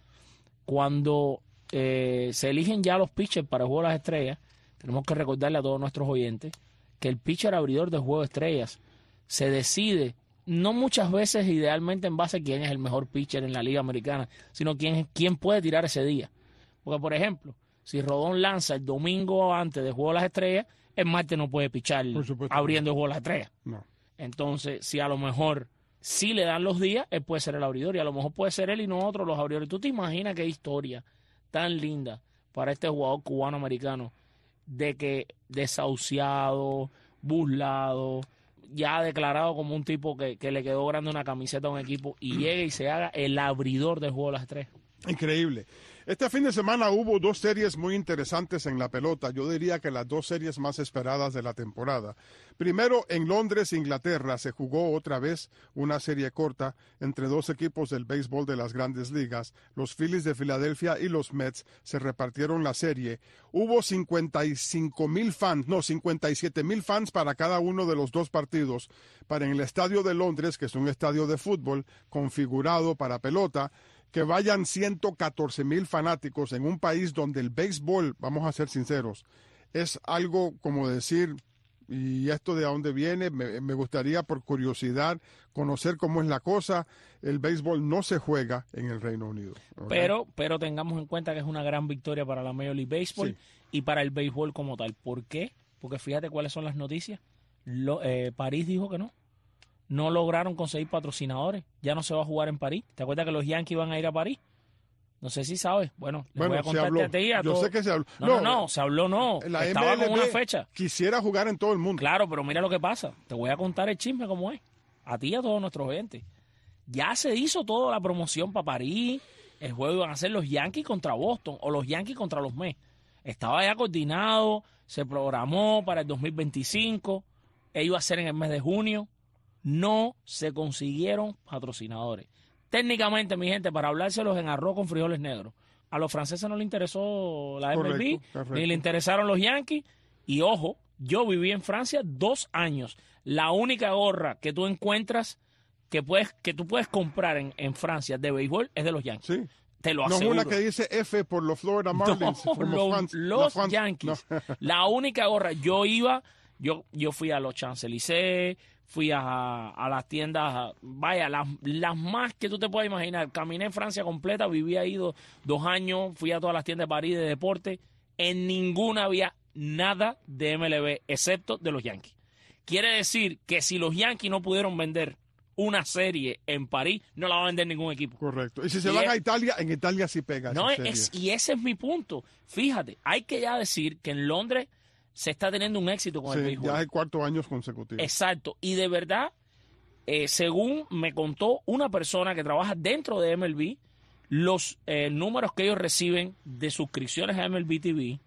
cuando eh, se eligen ya los pitchers para el juego de las estrellas, tenemos que recordarle a todos nuestros oyentes que el pitcher abridor del juego de estrellas se decide, no muchas veces idealmente en base a quién es el mejor pitcher en la Liga Americana, sino quién, quién puede tirar ese día. Porque, por ejemplo, si Rodón lanza el domingo antes del juego de las estrellas, el martes no puede pichar abriendo el juego de las estrellas. No. Entonces, si a lo mejor si le dan los días, él puede ser el abridor, y a lo mejor puede ser él y no otro los abridores. ¿Tú te imaginas qué historia tan linda para este jugador cubano-americano de que desahuciado, burlado, ya declarado como un tipo que, que le quedó grande una camiseta a un equipo, y llegue y se haga el abridor del juego de las tres? Increíble. Este fin de semana hubo dos series muy interesantes en la pelota. Yo diría que las dos series más esperadas de la temporada. Primero, en Londres, Inglaterra, se jugó otra vez una serie corta entre dos equipos del béisbol de las Grandes Ligas. Los Phillies de Filadelfia y los Mets se repartieron la serie. Hubo cincuenta y cinco mil fans, no, cincuenta y siete mil fans para cada uno de los dos partidos. Para en el estadio de Londres, que es un estadio de fútbol configurado para pelota, que vayan ciento catorce mil fanáticos en un país donde el béisbol, vamos a ser sinceros, es algo como decir y esto de dónde viene, me, me gustaría por curiosidad conocer cómo es la cosa. El béisbol no se juega en el Reino Unido. ¿Okay? Pero, pero tengamos en cuenta que es una gran victoria para la Major League Baseball sí. y para el béisbol como tal. ¿Por qué? Porque fíjate cuáles son las noticias. Lo, eh, París dijo que no. No lograron conseguir patrocinadores. Ya no se va a jugar en París. ¿Te acuerdas que los Yankees van a ir a París? No sé si sabes. Bueno, les bueno, voy a contarte a ti y a Yo todo. sé que se habló. No, no, no, no, se habló no. La Estaba M L B con una fecha. Quisiera jugar en todo el mundo. Claro, pero mira lo que pasa. Te voy a contar el chisme como es. A ti y a todos nuestros oyentes. Ya se hizo toda la promoción para París. El juego iban a ser los Yankees contra Boston o los Yankees contra los Mets. Estaba ya coordinado, se programó para el dos mil veinticinco. Ellos iba a ser en el mes de junio. No se consiguieron patrocinadores. Técnicamente, mi gente, para hablárselos en arroz con frijoles negros. A los franceses no les interesó la M L B, correcto, ni le interesaron los Yankees. Y ojo, yo viví en Francia dos años. La única gorra que tú encuentras que puedes que tú puedes comprar en, en Francia de béisbol es de los Yankees. Sí. Te lo no aseguro. es una que dice F por los Florida Marlins. No, como los, France, los France, Yankees. no. La única gorra. Yo iba, yo, yo fui a los Champs-Élysées, fui a, a las tiendas, vaya, las, las más que tú te puedas imaginar. Caminé en Francia completa, viví ahí do, dos años, fui a todas las tiendas de París de deporte. En ninguna había nada de M L B, excepto de los Yankees. Quiere decir que si los Yankees no pudieron vender una serie en París, no la va a vender ningún equipo. Correcto. Y si se y van es, a Italia, en Italia sí pega. No, esa es, serie. y ese es mi punto. Fíjate, hay que ya decir que en Londres se está teniendo un éxito con sí, el béisbol. Ya es el cuarto año consecutivo. Exacto. Y de verdad, eh, según me contó una persona que trabaja dentro de M L B, los eh, números que ellos reciben de suscripciones a M L B T V,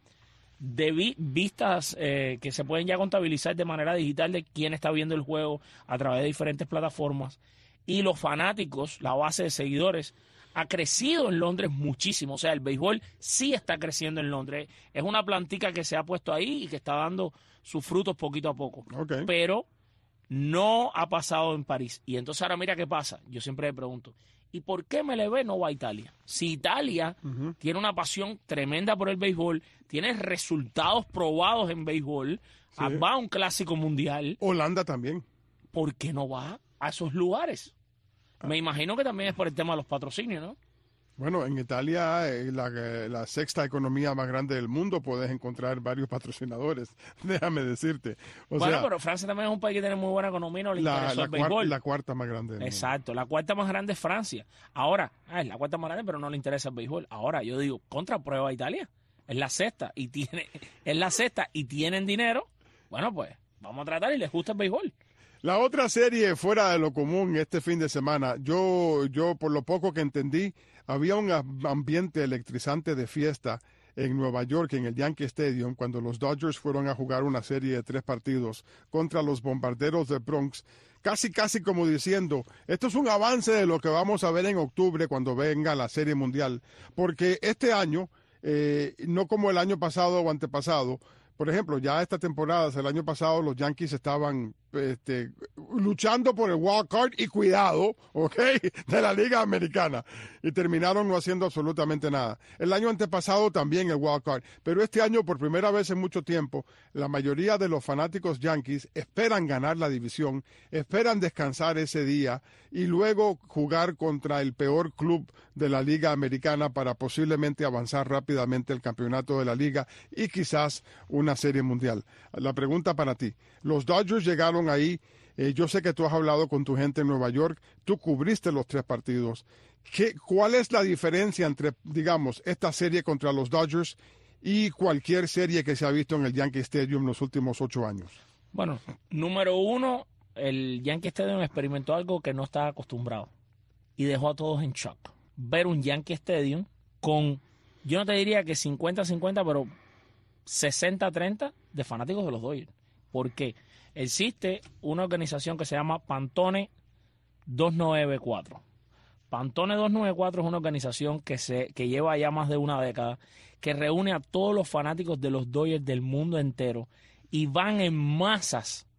de vi vistas eh, que se pueden ya contabilizar de manera digital de quién está viendo el juego a través de diferentes plataformas, y los fanáticos, la base de seguidores, ha crecido en Londres muchísimo. O sea, el béisbol sí está creciendo en Londres. Es una plantica que se ha puesto ahí y que está dando sus frutos poquito a poco. Okay. Pero no ha pasado en París. Y entonces ahora mira qué pasa. Yo siempre me pregunto, ¿y por qué M L B no va a Italia? Si Italia uh-huh. tiene una pasión tremenda por el béisbol, tiene resultados probados en béisbol, sí. va a un clásico mundial. Holanda también. ¿Por qué no va a esos lugares? Ah. Me imagino que también es por el tema de los patrocinios, ¿no? Bueno, en Italia, eh, la, la sexta economía más grande del mundo, puedes encontrar varios patrocinadores, déjame decirte. O bueno, sea, pero Francia también es un país que tiene muy buena economía, no le la, interesó la, el béisbol. Cuarta, la cuarta más grande del Exacto, mundo. La cuarta más grande es Francia. Ahora, ah, es la cuarta más grande, pero no le interesa el béisbol. Ahora, yo digo, contra prueba a Italia. Es la sexta y tiene, es la sexta y tienen dinero. Bueno, pues, vamos a tratar y les gusta el béisbol. La otra serie fuera de lo común este fin de semana, yo, yo por lo poco que entendí, había un ambiente electrizante de fiesta en Nueva York, en el Yankee Stadium, cuando los Dodgers fueron a jugar una serie de tres partidos contra los Bombarderos del Bronx, casi casi como diciendo, esto es un avance de lo que vamos a ver en octubre cuando venga la Serie Mundial, porque este año, eh, no como el año pasado o antepasado, por ejemplo, ya esta temporada, el año pasado, los Yankees estaban este, luchando por el wild card y cuidado, ¿ok?, de la Liga Americana. Y terminaron no haciendo absolutamente nada. El año antepasado también el wild card. Pero este año, por primera vez en mucho tiempo, la mayoría de los fanáticos Yankees esperan ganar la división, esperan descansar ese día y luego jugar contra el peor club de la Liga Americana para posiblemente avanzar rápidamente el campeonato de la Liga y quizás una Serie Mundial. La pregunta para ti, los Dodgers llegaron ahí, eh, yo sé que tú has hablado con tu gente en Nueva York, tú cubriste los tres partidos. ¿Qué, ¿Cuál es la diferencia entre, digamos, esta serie contra los Dodgers y cualquier serie que se ha visto en el Yankee Stadium en los últimos ocho años? Bueno, número uno, el Yankee Stadium experimentó algo que no estaba acostumbrado y dejó a todos en shock. Ver un Yankee Stadium con, yo no te diría que cincuenta cincuenta, pero sesenta a treinta de fanáticos de los Dodgers. ¿Por qué? Existe una organización que se llama Pantone dos noventa y cuatro. Pantone dos noventa y cuatro es una organización que, se, que lleva ya más de una década, que reúne a todos los fanáticos de los Dodgers del mundo entero y van en masas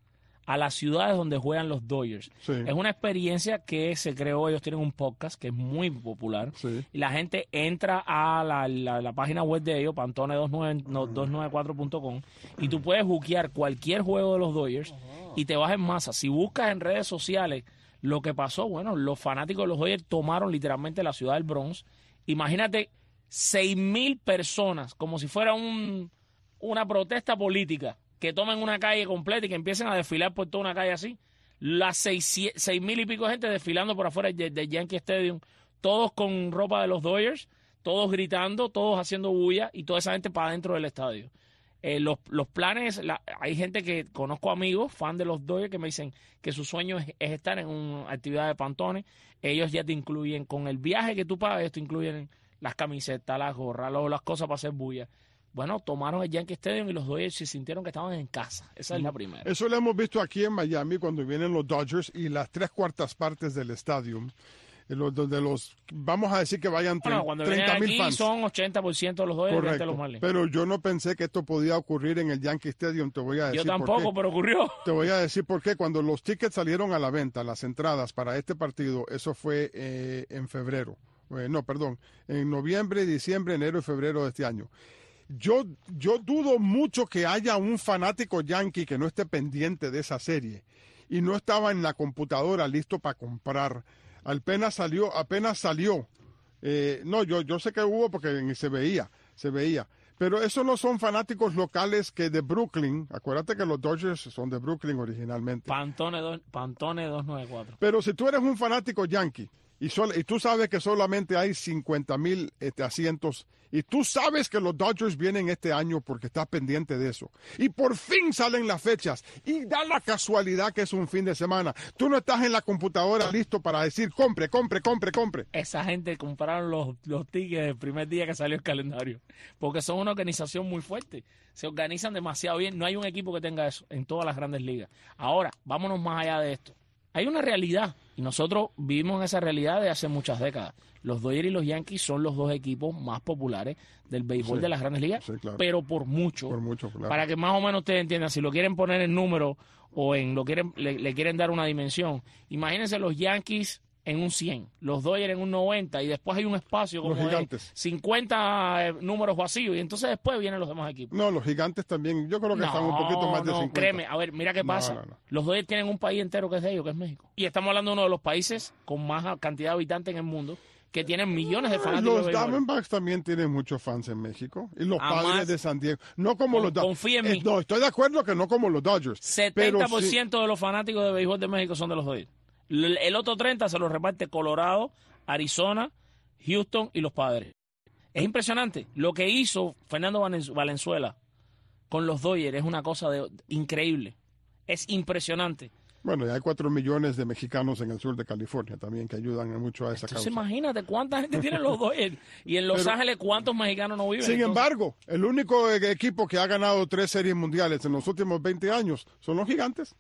a las ciudades donde juegan los Dodgers. Sí. Es una experiencia que se creó, ellos tienen un podcast que es muy popular, Sí. y la gente entra a la, la, la página web de ellos, pantone doscientos noventa y cuatro punto com, y tú puedes buquear cualquier juego de los Dodgers y te vas en masa. Si buscas en redes sociales lo que pasó, bueno, los fanáticos de los Dodgers tomaron literalmente la ciudad del Bronx. Imagínate seis mil personas, como si fuera un, una protesta política, que tomen una calle completa y que empiecen a desfilar por toda una calle así. Las seis, seis mil y pico de gente desfilando por afuera del de Yankee Stadium, todos con ropa de los Dodgers, todos gritando, todos haciendo bulla, y toda esa gente para adentro del estadio. Eh, los, los planes, la, hay gente que conozco, amigos, fan de los Dodgers, que me dicen que su sueño es, es estar en una actividad de Pantone. Ellos ya te incluyen con el viaje que tú pagas, ellos te incluyen las camisetas, las gorras, las cosas para hacer bulla. Bueno, tomaron el Yankee Stadium y los Dodgers se sintieron que estaban en casa. Esa es la primera. Eso lo hemos visto aquí en Miami cuando vienen los Dodgers y las tres cuartas partes del estadio, donde los, vamos a decir que vayan bueno, cuando treinta mil aquí fans. Son ochenta por ciento de los Dodgers, Correcto. de los Marlins. Pero yo no pensé que esto podía ocurrir en el Yankee Stadium, te voy a decir Yo tampoco, por qué. pero ocurrió. Te voy a decir por qué. Cuando los tickets salieron a la venta, las entradas para este partido, eso fue eh, en febrero. Eh, no, perdón, en noviembre, diciembre, enero y febrero de este año. Yo, yo dudo mucho que haya un fanático yankee que no esté pendiente de esa serie y no estaba en la computadora listo para comprar. Apenas salió, apenas salió. Eh, no, yo, yo sé que hubo porque se veía, se veía. Pero esos no son fanáticos locales que de Brooklyn. Acuérdate que los Dodgers son de Brooklyn originalmente. Pantone, do, Pantone doscientos noventa y cuatro. Pero si tú eres un fanático yankee y, sol, y tú sabes que solamente hay cincuenta mil este, asientos y tú sabes que los Dodgers vienen este año porque estás pendiente de eso y por fin salen las fechas y da la casualidad que es un fin de semana, tú no estás en la computadora listo para decir compre, compre, compre, compre. Esa gente compraron los, los tickets el primer día que salió el calendario porque son una organización muy fuerte, se organizan demasiado bien. No hay un equipo que tenga eso en todas las grandes ligas. Ahora, vámonos más allá de esto. Hay una realidad y nosotros vivimos en esa realidad de hace muchas décadas. Los Dodgers y los Yankees son los dos equipos más populares del béisbol Sí, de las grandes ligas, sí, claro. pero por mucho. Por mucho, claro. Para que más o menos ustedes entiendan, si lo quieren poner en número o en lo quieren le, le quieren dar una dimensión, imagínense los Yankees en un cien, los Dodgers en un noventa y después hay un espacio como Los de gigantes. cincuenta eh, números vacíos y entonces después vienen los demás equipos. No, los gigantes también, yo creo que están un poquito más de no, cincuenta. créeme, a ver, mira qué No, pasa. no, no. Los Dodgers tienen un país entero que es de ellos, que es México. Y estamos hablando de uno de los países con más cantidad de habitantes en el mundo, que tienen millones de fanáticos. Los de béisbol. Diamondbacks también tienen muchos fans en México. Y los Además, Padres de San Diego. No como con- los Dodgers. confía en mí. No, estoy de acuerdo que no como los Dodgers. setenta por Pero ciento de los fanáticos de béisbol de México son de los Dodgers. El el otro treinta por ciento se lo reparte Colorado, Arizona, Houston y los Padres. Es impresionante. Lo que hizo Fernando Valens- Valenzuela con los Dodgers es una cosa de, increíble. Es impresionante. Bueno, y hay cuatro millones de mexicanos en el sur de California también que ayudan mucho a esa Entonces causa. imagínate cuánta gente tienen los Dodgers. Y en Los Pero- Ángeles, ¿cuántos mexicanos no viven? Sin Entonces, embargo, el único e- equipo que ha ganado tres series mundiales en los últimos veinte años son los gigantes.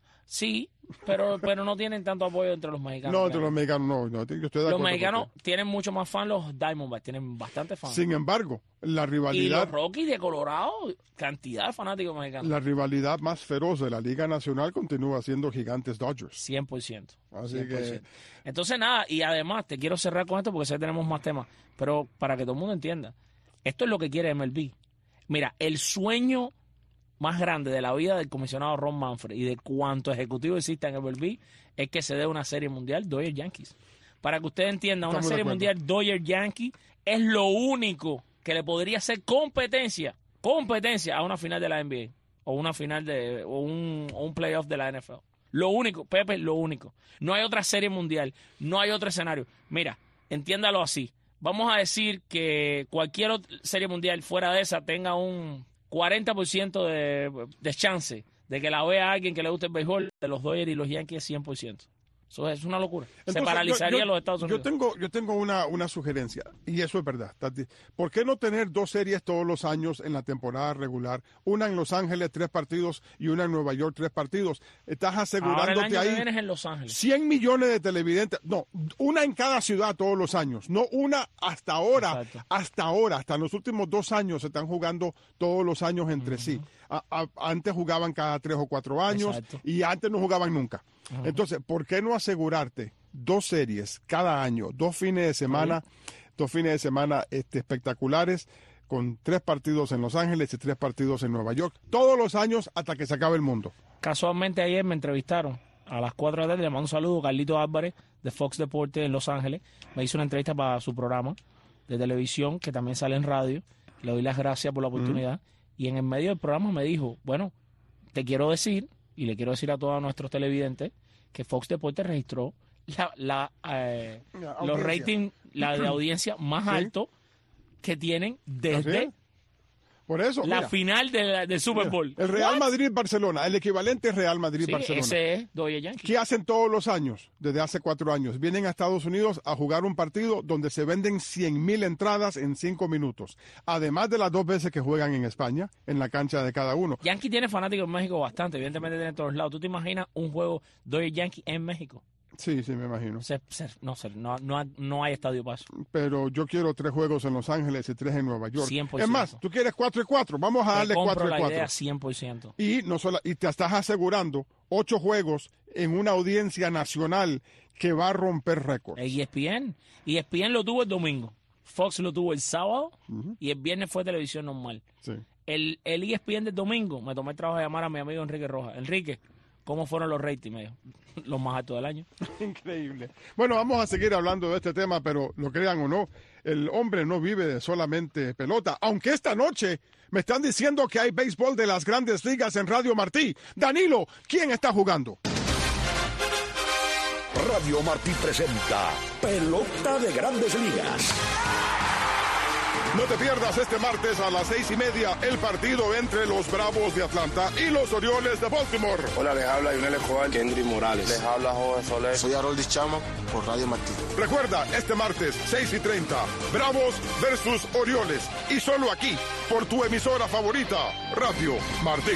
sí, pero, pero no tienen tanto apoyo entre los mexicanos. No, entre claro. los mexicanos no, no, yo estoy de Los acuerdo mexicanos contigo. tienen mucho más fans, los Diamondbacks tienen bastante fans. Sin embargo, la Y los rivalidad, Rockies de Colorado, cantidad de fanáticos mexicanos. la rivalidad más feroz de la Liga Nacional continúa siendo Gigantes Dodgers. cien por ciento. Así cien por que ciento. Entonces, nada, y además te quiero cerrar con esto porque sé que tenemos más temas, pero para que todo el mundo entienda, esto es lo que quiere M L B. Mira, el sueño más grande de la vida del comisionado Ron Manfred y de cuánto ejecutivo existe en M L B es que se dé una serie mundial Dodgers-Yankees. Para que usted entienda, una Estamos de serie acuerdo. mundial Dodgers-Yankees es lo único que le podría hacer competencia, competencia a una final de la N B A o una final de o un, o un playoff de la N F L. Lo único, Pepe, lo único. No hay otra serie mundial, no hay otro escenario. Mira, entiéndalo así. Vamos a decir que cualquier otra serie mundial fuera de esa tenga un cuarenta por ciento de, de chance de que la vea alguien que le guste el béisbol. De los Dodgers y los Yankees, cien por ciento. Eso es una locura. Entonces, se paralizaría yo, yo, los Estados Unidos. Yo tengo, yo tengo una, una sugerencia, y eso es verdad, Tati. ¿Por qué no tener dos series todos los años en la temporada regular? Una en Los Ángeles, tres partidos, y una en Nueva York, tres partidos. Estás asegurándote Ahora el año ahí que viene es en Los Ángeles. cien millones de televidentes. No, una en cada ciudad todos los años. No una hasta ahora, Exacto. hasta ahora, hasta los últimos dos años se están jugando todos los años entre uh-huh. sí. A, a, antes jugaban cada tres o cuatro años. Exacto. Y antes no jugaban nunca. Uh-huh. Entonces, ¿por qué no asegurarte dos series cada año, dos fines de semana, uh-huh. dos fines de semana este, espectaculares, con tres partidos en Los Ángeles y tres partidos en Nueva York, todos los años hasta que se acabe el mundo? Casualmente ayer me entrevistaron a las cuatro de la tarde, le mando un saludo, Carlito Álvarez de Fox Deportes en Los Ángeles, me hizo una entrevista para su programa de televisión que también sale en radio, le doy las gracias por la oportunidad, uh-huh. y en el medio del programa me dijo, bueno, te quiero decir, y le quiero decir a todos nuestros televidentes, que Fox Deportes registró la, la, eh, la los ratings, la de audiencia más ¿sí? alto que tienen desde Por eso, la mira, final de la, del Super Bowl. Mira, el Real Madrid-Barcelona, el equivalente es Real Madrid-Barcelona. Sí, ese es Dodgers Yankees. ¿Qué hacen todos los años, desde hace cuatro años? Vienen a Estados Unidos a jugar un partido donde se venden cien mil entradas en cinco minutos. Además de las dos veces que juegan en España, en la cancha de cada uno. Yankee tiene fanáticos en México bastante, evidentemente tiene en todos lados. ¿Tú te imaginas un juego Dodgers Yankees en México? Sí, sí, me imagino. Se, se, no, se, no, no, no hay estadio para eso. Pero yo quiero tres juegos en Los Ángeles y tres en Nueva York. cien por ciento. Es más, tú quieres cuatro y cuatro. Vamos a te darle cuatro y la cuatro. Idea cien por ciento. Y, no solo, y te estás asegurando ocho juegos en una audiencia nacional que va a romper récords. E S P N. E S P N lo tuvo el domingo. Fox lo tuvo el sábado. Uh-huh. Y el viernes fue televisión normal. Sí. El, el E S P N del domingo, me tomé el trabajo de llamar a mi amigo Enrique Rojas. Enrique, ¿cómo fueron los ratings? Me dijo, los más altos del año. Increíble. Bueno, vamos a seguir hablando de este tema, pero lo crean o no, el hombre no vive de solamente pelota. Aunque esta noche me están diciendo que hay béisbol de las Grandes Ligas en Radio Martí. Danilo, ¿quién está jugando? Radio Martí presenta Pelota de Grandes Ligas. No te pierdas este martes a las seis y media el partido entre los Bravos de Atlanta y los Orioles de Baltimore. Hola, les habla Yunel Escobar, Kendry Morales. Les habla Joven Soler. Soy Harold Chama por Radio Martí. Recuerda, este martes, seis y treinta, Bravos versus Orioles. Y solo aquí, por tu emisora favorita, Radio Martí.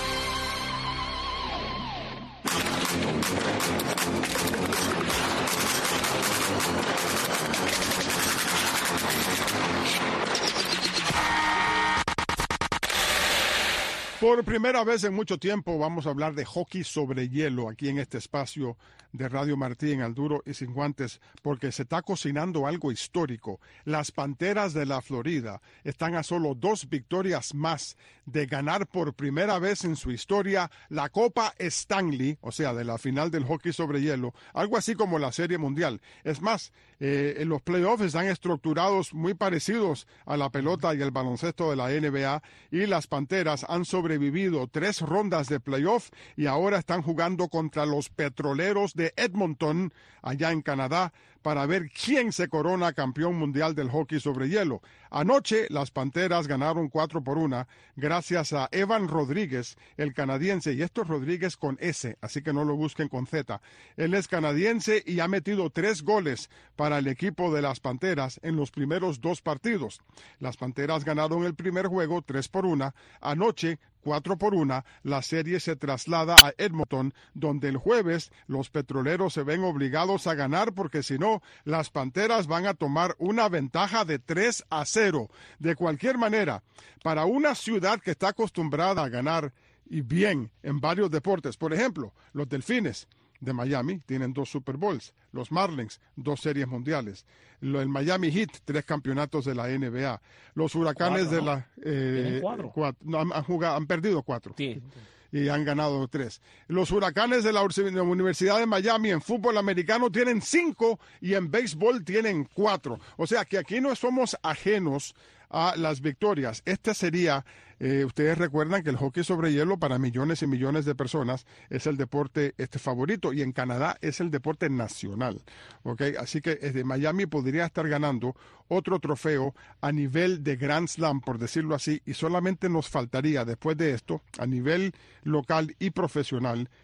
Por primera vez en mucho tiempo vamos a hablar de hockey sobre hielo aquí en este espacio de Radio Martí en Al Duro y Sin Guantes, porque se está cocinando algo histórico. Las Panteras de la Florida están a solo dos victorias más de ganar por primera vez en su historia la Copa Stanley, o sea, de la final del hockey sobre hielo, algo así como la Serie Mundial. Es más, eh, en los playoffs están estructurados muy parecidos a la pelota y el baloncesto de la N B A, y las Panteras han sobrevivido tres rondas de playoff y ahora están jugando contra los Petroleros de Edmonton, allá en Canadá, para ver quién se corona campeón mundial del hockey sobre hielo. Anoche, las Panteras ganaron cuatro por una gracias a Evan Rodríguez, el canadiense, y esto es Rodríguez con S, así que no lo busquen con Z. Él es canadiense y ha metido tres goles para el equipo de las Panteras en los primeros dos partidos. Las Panteras ganaron el primer juego tres por una. Anoche, cuatro por una, la serie se traslada a Edmonton, donde el jueves los Petroleros se ven obligados a ganar porque si no, las Panteras van a tomar una ventaja de tres a cero. De cualquier manera, para una ciudad que está acostumbrada a ganar y bien en varios deportes, por ejemplo, los Delfines de Miami tienen dos Super Bowls, los Marlins, dos series mundiales, el Miami Heat, tres campeonatos de la N B A, los Huracanes cuatro, de ¿no? la... Eh, cuatro. cuatro no, han, han, jugado, han perdido cuatro. Sí. Y han ganado tres. Los Huracanes de la Universidad de Miami en fútbol americano tienen cinco y en béisbol tienen cuatro. O sea que aquí no somos ajenos a las victorias. Este sería, eh, ustedes recuerdan que el hockey sobre hielo para millones y millones de personas es el deporte este favorito y en Canadá es el deporte nacional. ¿Okay? Así que desde Miami podría estar ganando otro trofeo a nivel de Grand Slam, por decirlo así, y solamente nos faltaría después de esto, a nivel local y profesional,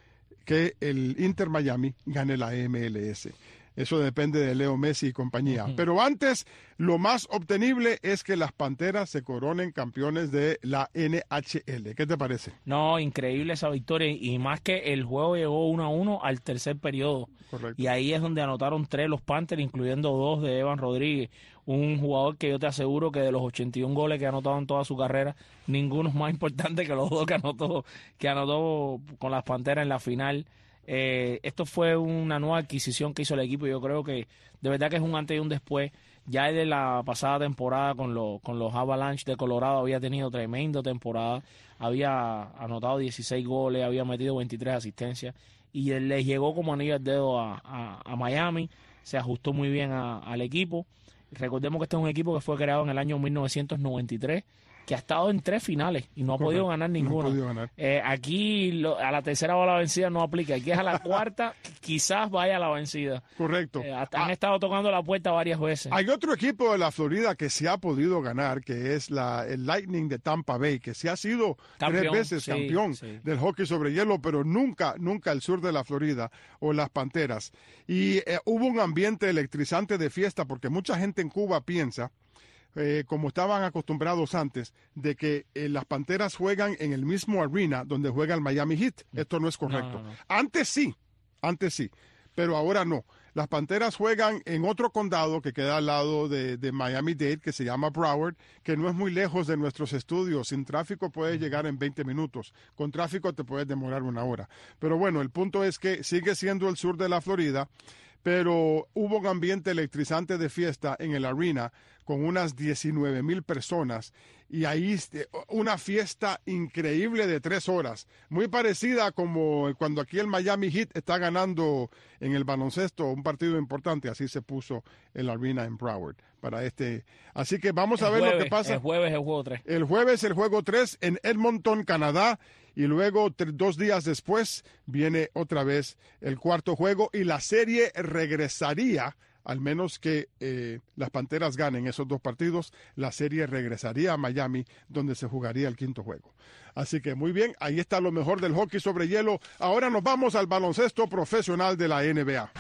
que el Inter Miami gane la M L S. Eso depende de Leo Messi y compañía. Uh-huh. Pero antes, lo más obtenible es que las Panteras se coronen campeones de la N H L. ¿Qué te parece? No, increíble esa victoria. Y más que el juego llegó uno a uno al tercer periodo. Correcto. Y ahí es donde anotaron tres los Panthers, incluyendo dos de Evan Rodríguez. Un jugador que yo te aseguro que de los ochenta y un goles que ha anotado en toda su carrera, ninguno es más importante que los dos que anotó, que anotó con las Panteras en la final. Eh, esto fue una nueva adquisición que hizo el equipo y yo creo que de verdad que es un antes y un después. Ya de la pasada temporada con, lo, con los Avalanche de Colorado había tenido tremenda temporada, había anotado dieciséis goles, había metido veintitrés asistencias y él les llegó como anillo al dedo a, a, a Miami, se ajustó muy bien a, al equipo. Recordemos que este es un equipo que fue creado en el año mil novecientos noventa y tres, que ha estado en tres finales y no ha podido ganar ninguna. No ha podido ganar. Eh, aquí lo, a la tercera bala vencida no aplica. Aquí es a la cuarta, quizás vaya a la vencida. Correcto. Eh, hasta, han ah, estado tocando la puerta varias veces. Hay otro equipo de la Florida que se ha podido ganar, que es la, el Lightning de Tampa Bay, que se ha sido campeón, tres veces sí, campeón sí. del hockey sobre hielo, pero nunca, nunca el sur de la Florida o las Panteras. Y eh, hubo un ambiente electrizante de fiesta porque mucha gente en Cuba piensa, Eh, como estaban acostumbrados antes, de que eh, las Panteras juegan en el mismo arena donde juega el Miami Heat. Esto no es correcto. No, no, no. Antes sí, antes sí, pero ahora no. Las Panteras juegan en otro condado que queda al lado de, de Miami-Dade, que se llama Broward, que no es muy lejos de nuestros estudios. Sin tráfico puedes llegar en veinte minutos. Con tráfico te puedes demorar una hora. Pero bueno, el punto es que sigue siendo el sur de la Florida, pero hubo un ambiente electrizante de fiesta en el arena con unas diecinueve mil personas y ahí una fiesta increíble de tres horas, muy parecida como cuando aquí el Miami Heat está ganando en el baloncesto un partido importante, así se puso el arena en Broward para este. Así que vamos a ver jueves, lo que pasa. El jueves el juego tres. El jueves el juego tres en Edmonton, Canadá. Y luego, dos días después, viene otra vez el cuarto juego y la serie regresaría, al menos que eh, las Panteras ganen esos dos partidos, la serie regresaría a Miami, donde se jugaría el quinto juego. Así que muy bien, ahí está lo mejor del hockey sobre hielo. Ahora nos vamos al baloncesto profesional de la N B A.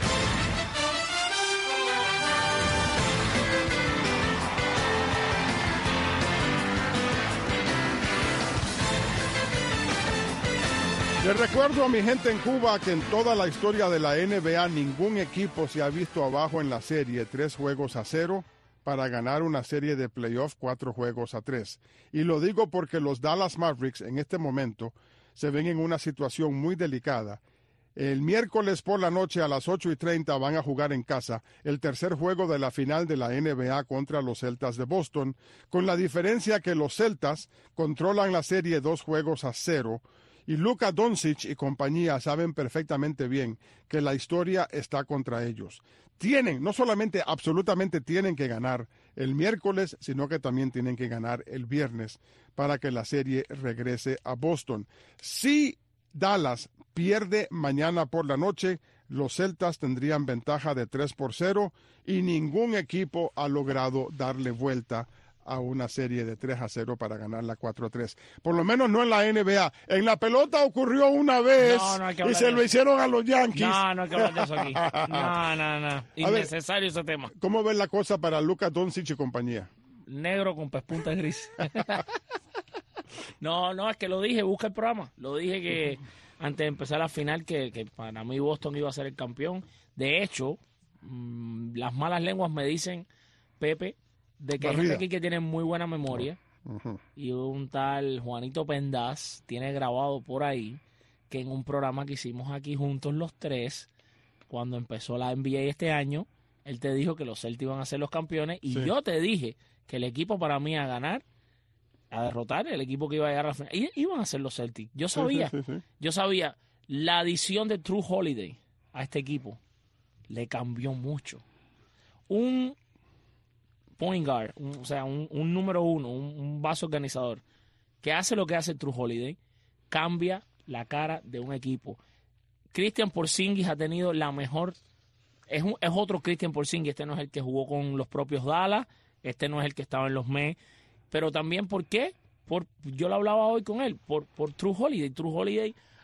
Les recuerdo a mi gente en Cuba que en toda la historia de la N B A ningún equipo se ha visto abajo en la serie tres juegos a cero para ganar una serie de playoff cuatro juegos a tres. Y lo digo porque los Dallas Mavericks en este momento se ven en una situación muy delicada. El miércoles por la noche a las ocho y treinta van a jugar en casa el tercer juego de la final de la N B A contra los Celtas de Boston, con la diferencia que los Celtas controlan la serie dos juegos a cero. Y Luka Doncic y compañía saben perfectamente bien que la historia está contra ellos. Tienen, no solamente absolutamente tienen que ganar el miércoles, sino que también tienen que ganar el viernes para que la serie regrese a Boston. Si Dallas pierde mañana por la noche, los Celtas tendrían ventaja de tres por cero y ningún equipo ha logrado darle vuelta a una serie de tres a cero para ganarla cuatro a tres. Por lo menos no en la N B A. En la pelota ocurrió una vez no, no y se lo hicieron a los Yankees. No, no hay que hablar de eso aquí. No, no, no. Innecesario ver, ese tema. ¿Cómo ves la cosa para Luka Doncic y compañía? Negro con pespunta gris. No, no, es que lo dije, busca el programa. Lo dije que antes de empezar la final que, que para mí Boston iba a ser el campeón. De hecho, mmm, las malas lenguas me dicen, Pepe, de que hay gente aquí que tiene muy buena memoria uh-huh. y un tal Juanito Pendaz tiene grabado por ahí que en un programa que hicimos aquí juntos los tres, cuando empezó la N B A este año, él te dijo que los Celtics iban a ser los campeones y sí. yo te dije que el equipo para mí a ganar, a derrotar, el equipo que iba a llegar a la final, y, iban a ser los Celtics. Yo sabía, sí, sí, sí, sí. yo sabía, la adición de True Holiday a este equipo le cambió mucho. Un point guard, un, o sea, un, un número uno, un, un base organizador, que hace lo que hace True Holiday, cambia la cara de un equipo. Christian Porzingis ha tenido la mejor, es, un, es otro Christian Porzingis, este no es el que jugó con los propios Dallas, este no es el que estaba en los Mets, pero también, ¿por qué? Por, yo lo hablaba hoy con él, por, por True Holiday. True Holiday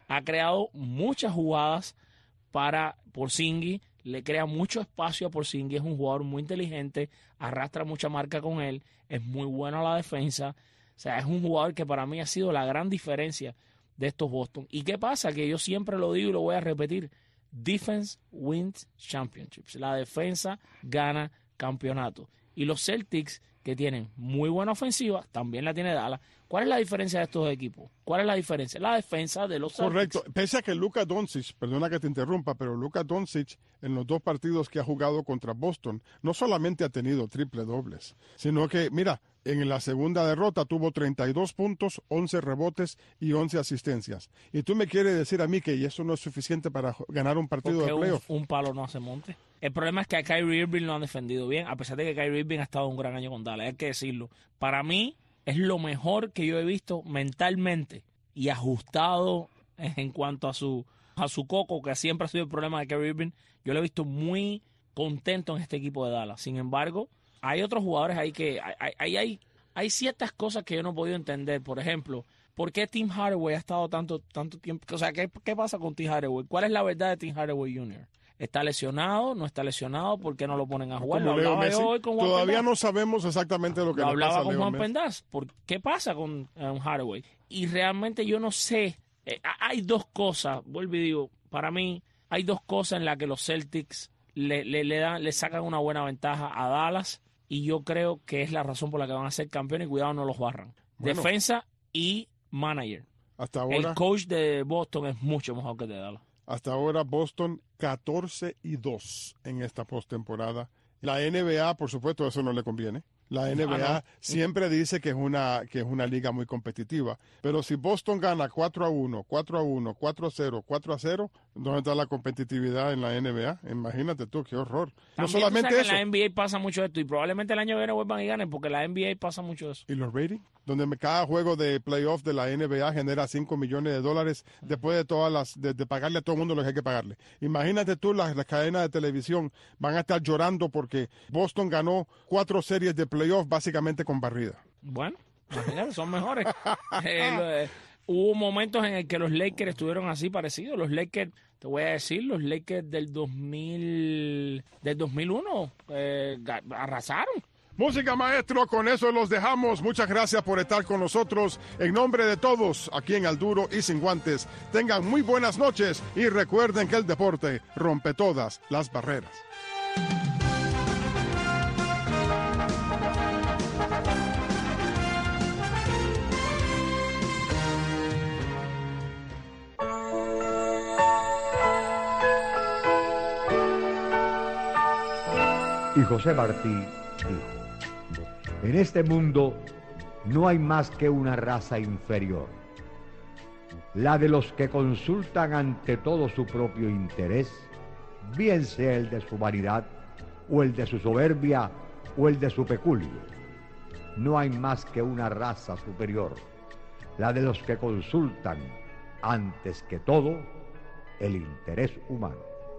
ha creado muchas jugadas para Porzingis, le crea mucho espacio a Porzingis, es un jugador muy inteligente, arrastra mucha marca con él, es muy bueno a la defensa, o sea, es un jugador que para mí ha sido la gran diferencia de estos Boston. ¿Y qué pasa? Que yo siempre lo digo y lo voy a repetir, defense wins championships, la defensa gana campeonato. Y los Celtics, que tienen muy buena ofensiva, también la tiene Dallas. ¿Cuál es la diferencia de estos equipos? ¿Cuál es la diferencia? La defensa de los Celtics. Correcto. Pese a que Luka Doncic, perdona que te interrumpa, pero Luka Doncic en los dos partidos que ha jugado contra Boston, no solamente ha tenido triple dobles, sino que, mira, en la segunda derrota tuvo treinta y dos puntos, once rebotes y once asistencias. Y tú me quieres decir a mí que eso no es suficiente para ganar un partido Porque de playoff. Un, un palo no hace monte. El problema es que a Kyrie Irving lo han defendido bien, a pesar de que Kyrie Irving ha estado un gran año con Dallas, hay que decirlo. Para mí es lo mejor que yo he visto mentalmente y ajustado en cuanto a su a su coco, que siempre ha sido el problema de Kyrie Irving. Yo lo he visto muy contento en este equipo de Dallas. Sin embargo, hay otros jugadores ahí que hay, hay, hay, hay ciertas cosas que yo no he podido entender. Por ejemplo, ¿por qué Tim Hardaway ha estado tanto, tanto tiempo? O sea, ¿qué, ¿qué pasa con Tim Hardaway? ¿Cuál es la verdad de Tim Hardaway junior? ¿Está lesionado? ¿No está lesionado? ¿Por qué no lo ponen a jugar? Como Lo Leo hablaba Messi, yo hoy con Juan todavía Pendaz. no sabemos exactamente lo que Lo le hablaba pasa a con Leo Juan Messi. Pendaz. ¿Por qué pasa con um, Hardaway? Y realmente yo no sé. Eh, hay dos cosas, vuelvo y digo, para mí hay dos cosas en las que los Celtics le, le, le, dan, le sacan una buena ventaja a Dallas y yo creo que es la razón por la que van a ser campeones y cuidado no los barran. Bueno. Defensa y manager. Hasta ahora, El coach de Boston es mucho mejor que el de Dallas. hasta ahora Boston catorce y dos en esta postemporada. La N B A, por supuesto, eso no le conviene. La N B A Ah, no. siempre dice que es una que es una liga muy competitiva, pero si Boston gana cuatro a uno, cuatro a uno, cuatro a cero, cuatro a cero, ¿dónde está la competitividad en la N B A? Imagínate tú, qué horror. No También tú solamente sabes que eso. en la N B A pasa mucho esto y probablemente el año que viene vuelvan y ganen porque la N B A pasa mucho eso. ¿Y los ratings? Donde me- cada juego de playoff de la N B A genera cinco millones de dólares después de todas las de, de pagarle a todo el mundo lo que hay que pagarle. Imagínate tú, las, las cadenas de televisión van a estar llorando porque Boston ganó cuatro series de playoff básicamente con barrida. Bueno, imagínate, son mejores. Eh, lo- eh, hubo momentos en el que los Lakers estuvieron así parecidos. Los Lakers, te voy a decir, los Lakers del dos mil, del dos mil uno eh, ga- arrasaron. Música, maestro, con eso los dejamos. Muchas gracias por estar con nosotros. En nombre de todos, aquí en Al Duro y Sin Guantes, tengan muy buenas noches y recuerden que el deporte rompe todas las barreras. Y José Martí dijo, en este mundo no hay más que una raza inferior, la de los que consultan ante todo su propio interés, bien sea el de su vanidad, o el de su soberbia, o el de su peculio. No hay más que una raza superior, la de los que consultan, antes que todo, el interés humano.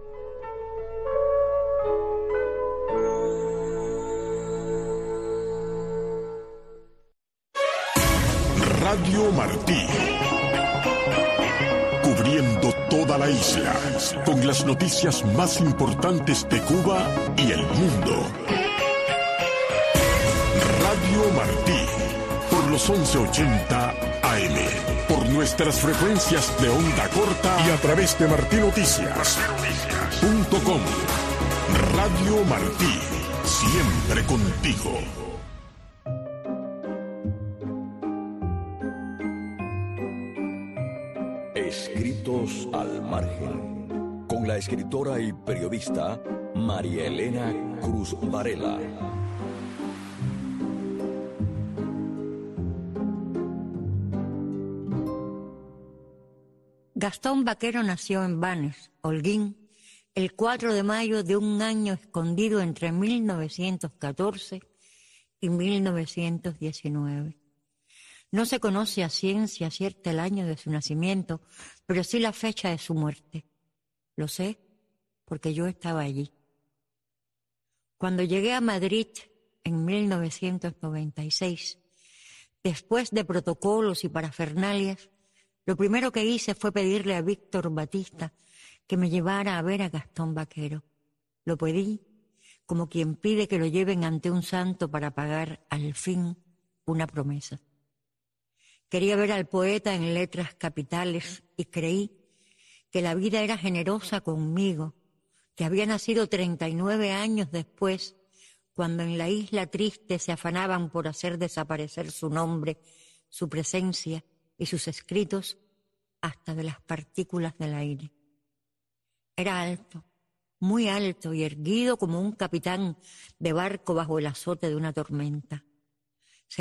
Radio Martí. Cubriendo toda la isla con las noticias más importantes de Cuba y el mundo. Radio Martí. Por los once ochenta A M. Por nuestras frecuencias de onda corta y a través de martinoticias punto com. Radio Martí. Siempre contigo. Escritos al margen, con la escritora y periodista María Elena Cruz Varela. Gastón Vaquero nació en Banes, Holguín, el cuatro de mayo de un año escondido entre mil novecientos catorce y mil novecientos diecinueve. No se conoce a ciencia cierta el año de su nacimiento, pero sí la fecha de su muerte. Lo sé porque yo estaba allí. Cuando llegué a Madrid en mil novecientos noventa y seis, después de protocolos y parafernalias, Lo primero que hice fue pedirle a Víctor Batista que me llevara a ver a Gastón Vaquero. Lo pedí como quien pide que lo lleven ante un santo para pagar al fin una promesa. Quería ver al poeta en letras capitales y creí que la vida era generosa conmigo, que había nacido treinta y nueve años después, cuando en la isla triste se afanaban por hacer desaparecer su nombre, su presencia y sus escritos hasta de las partículas del aire. Era alto, muy alto y erguido como un capitán de barco bajo el azote de una tormenta.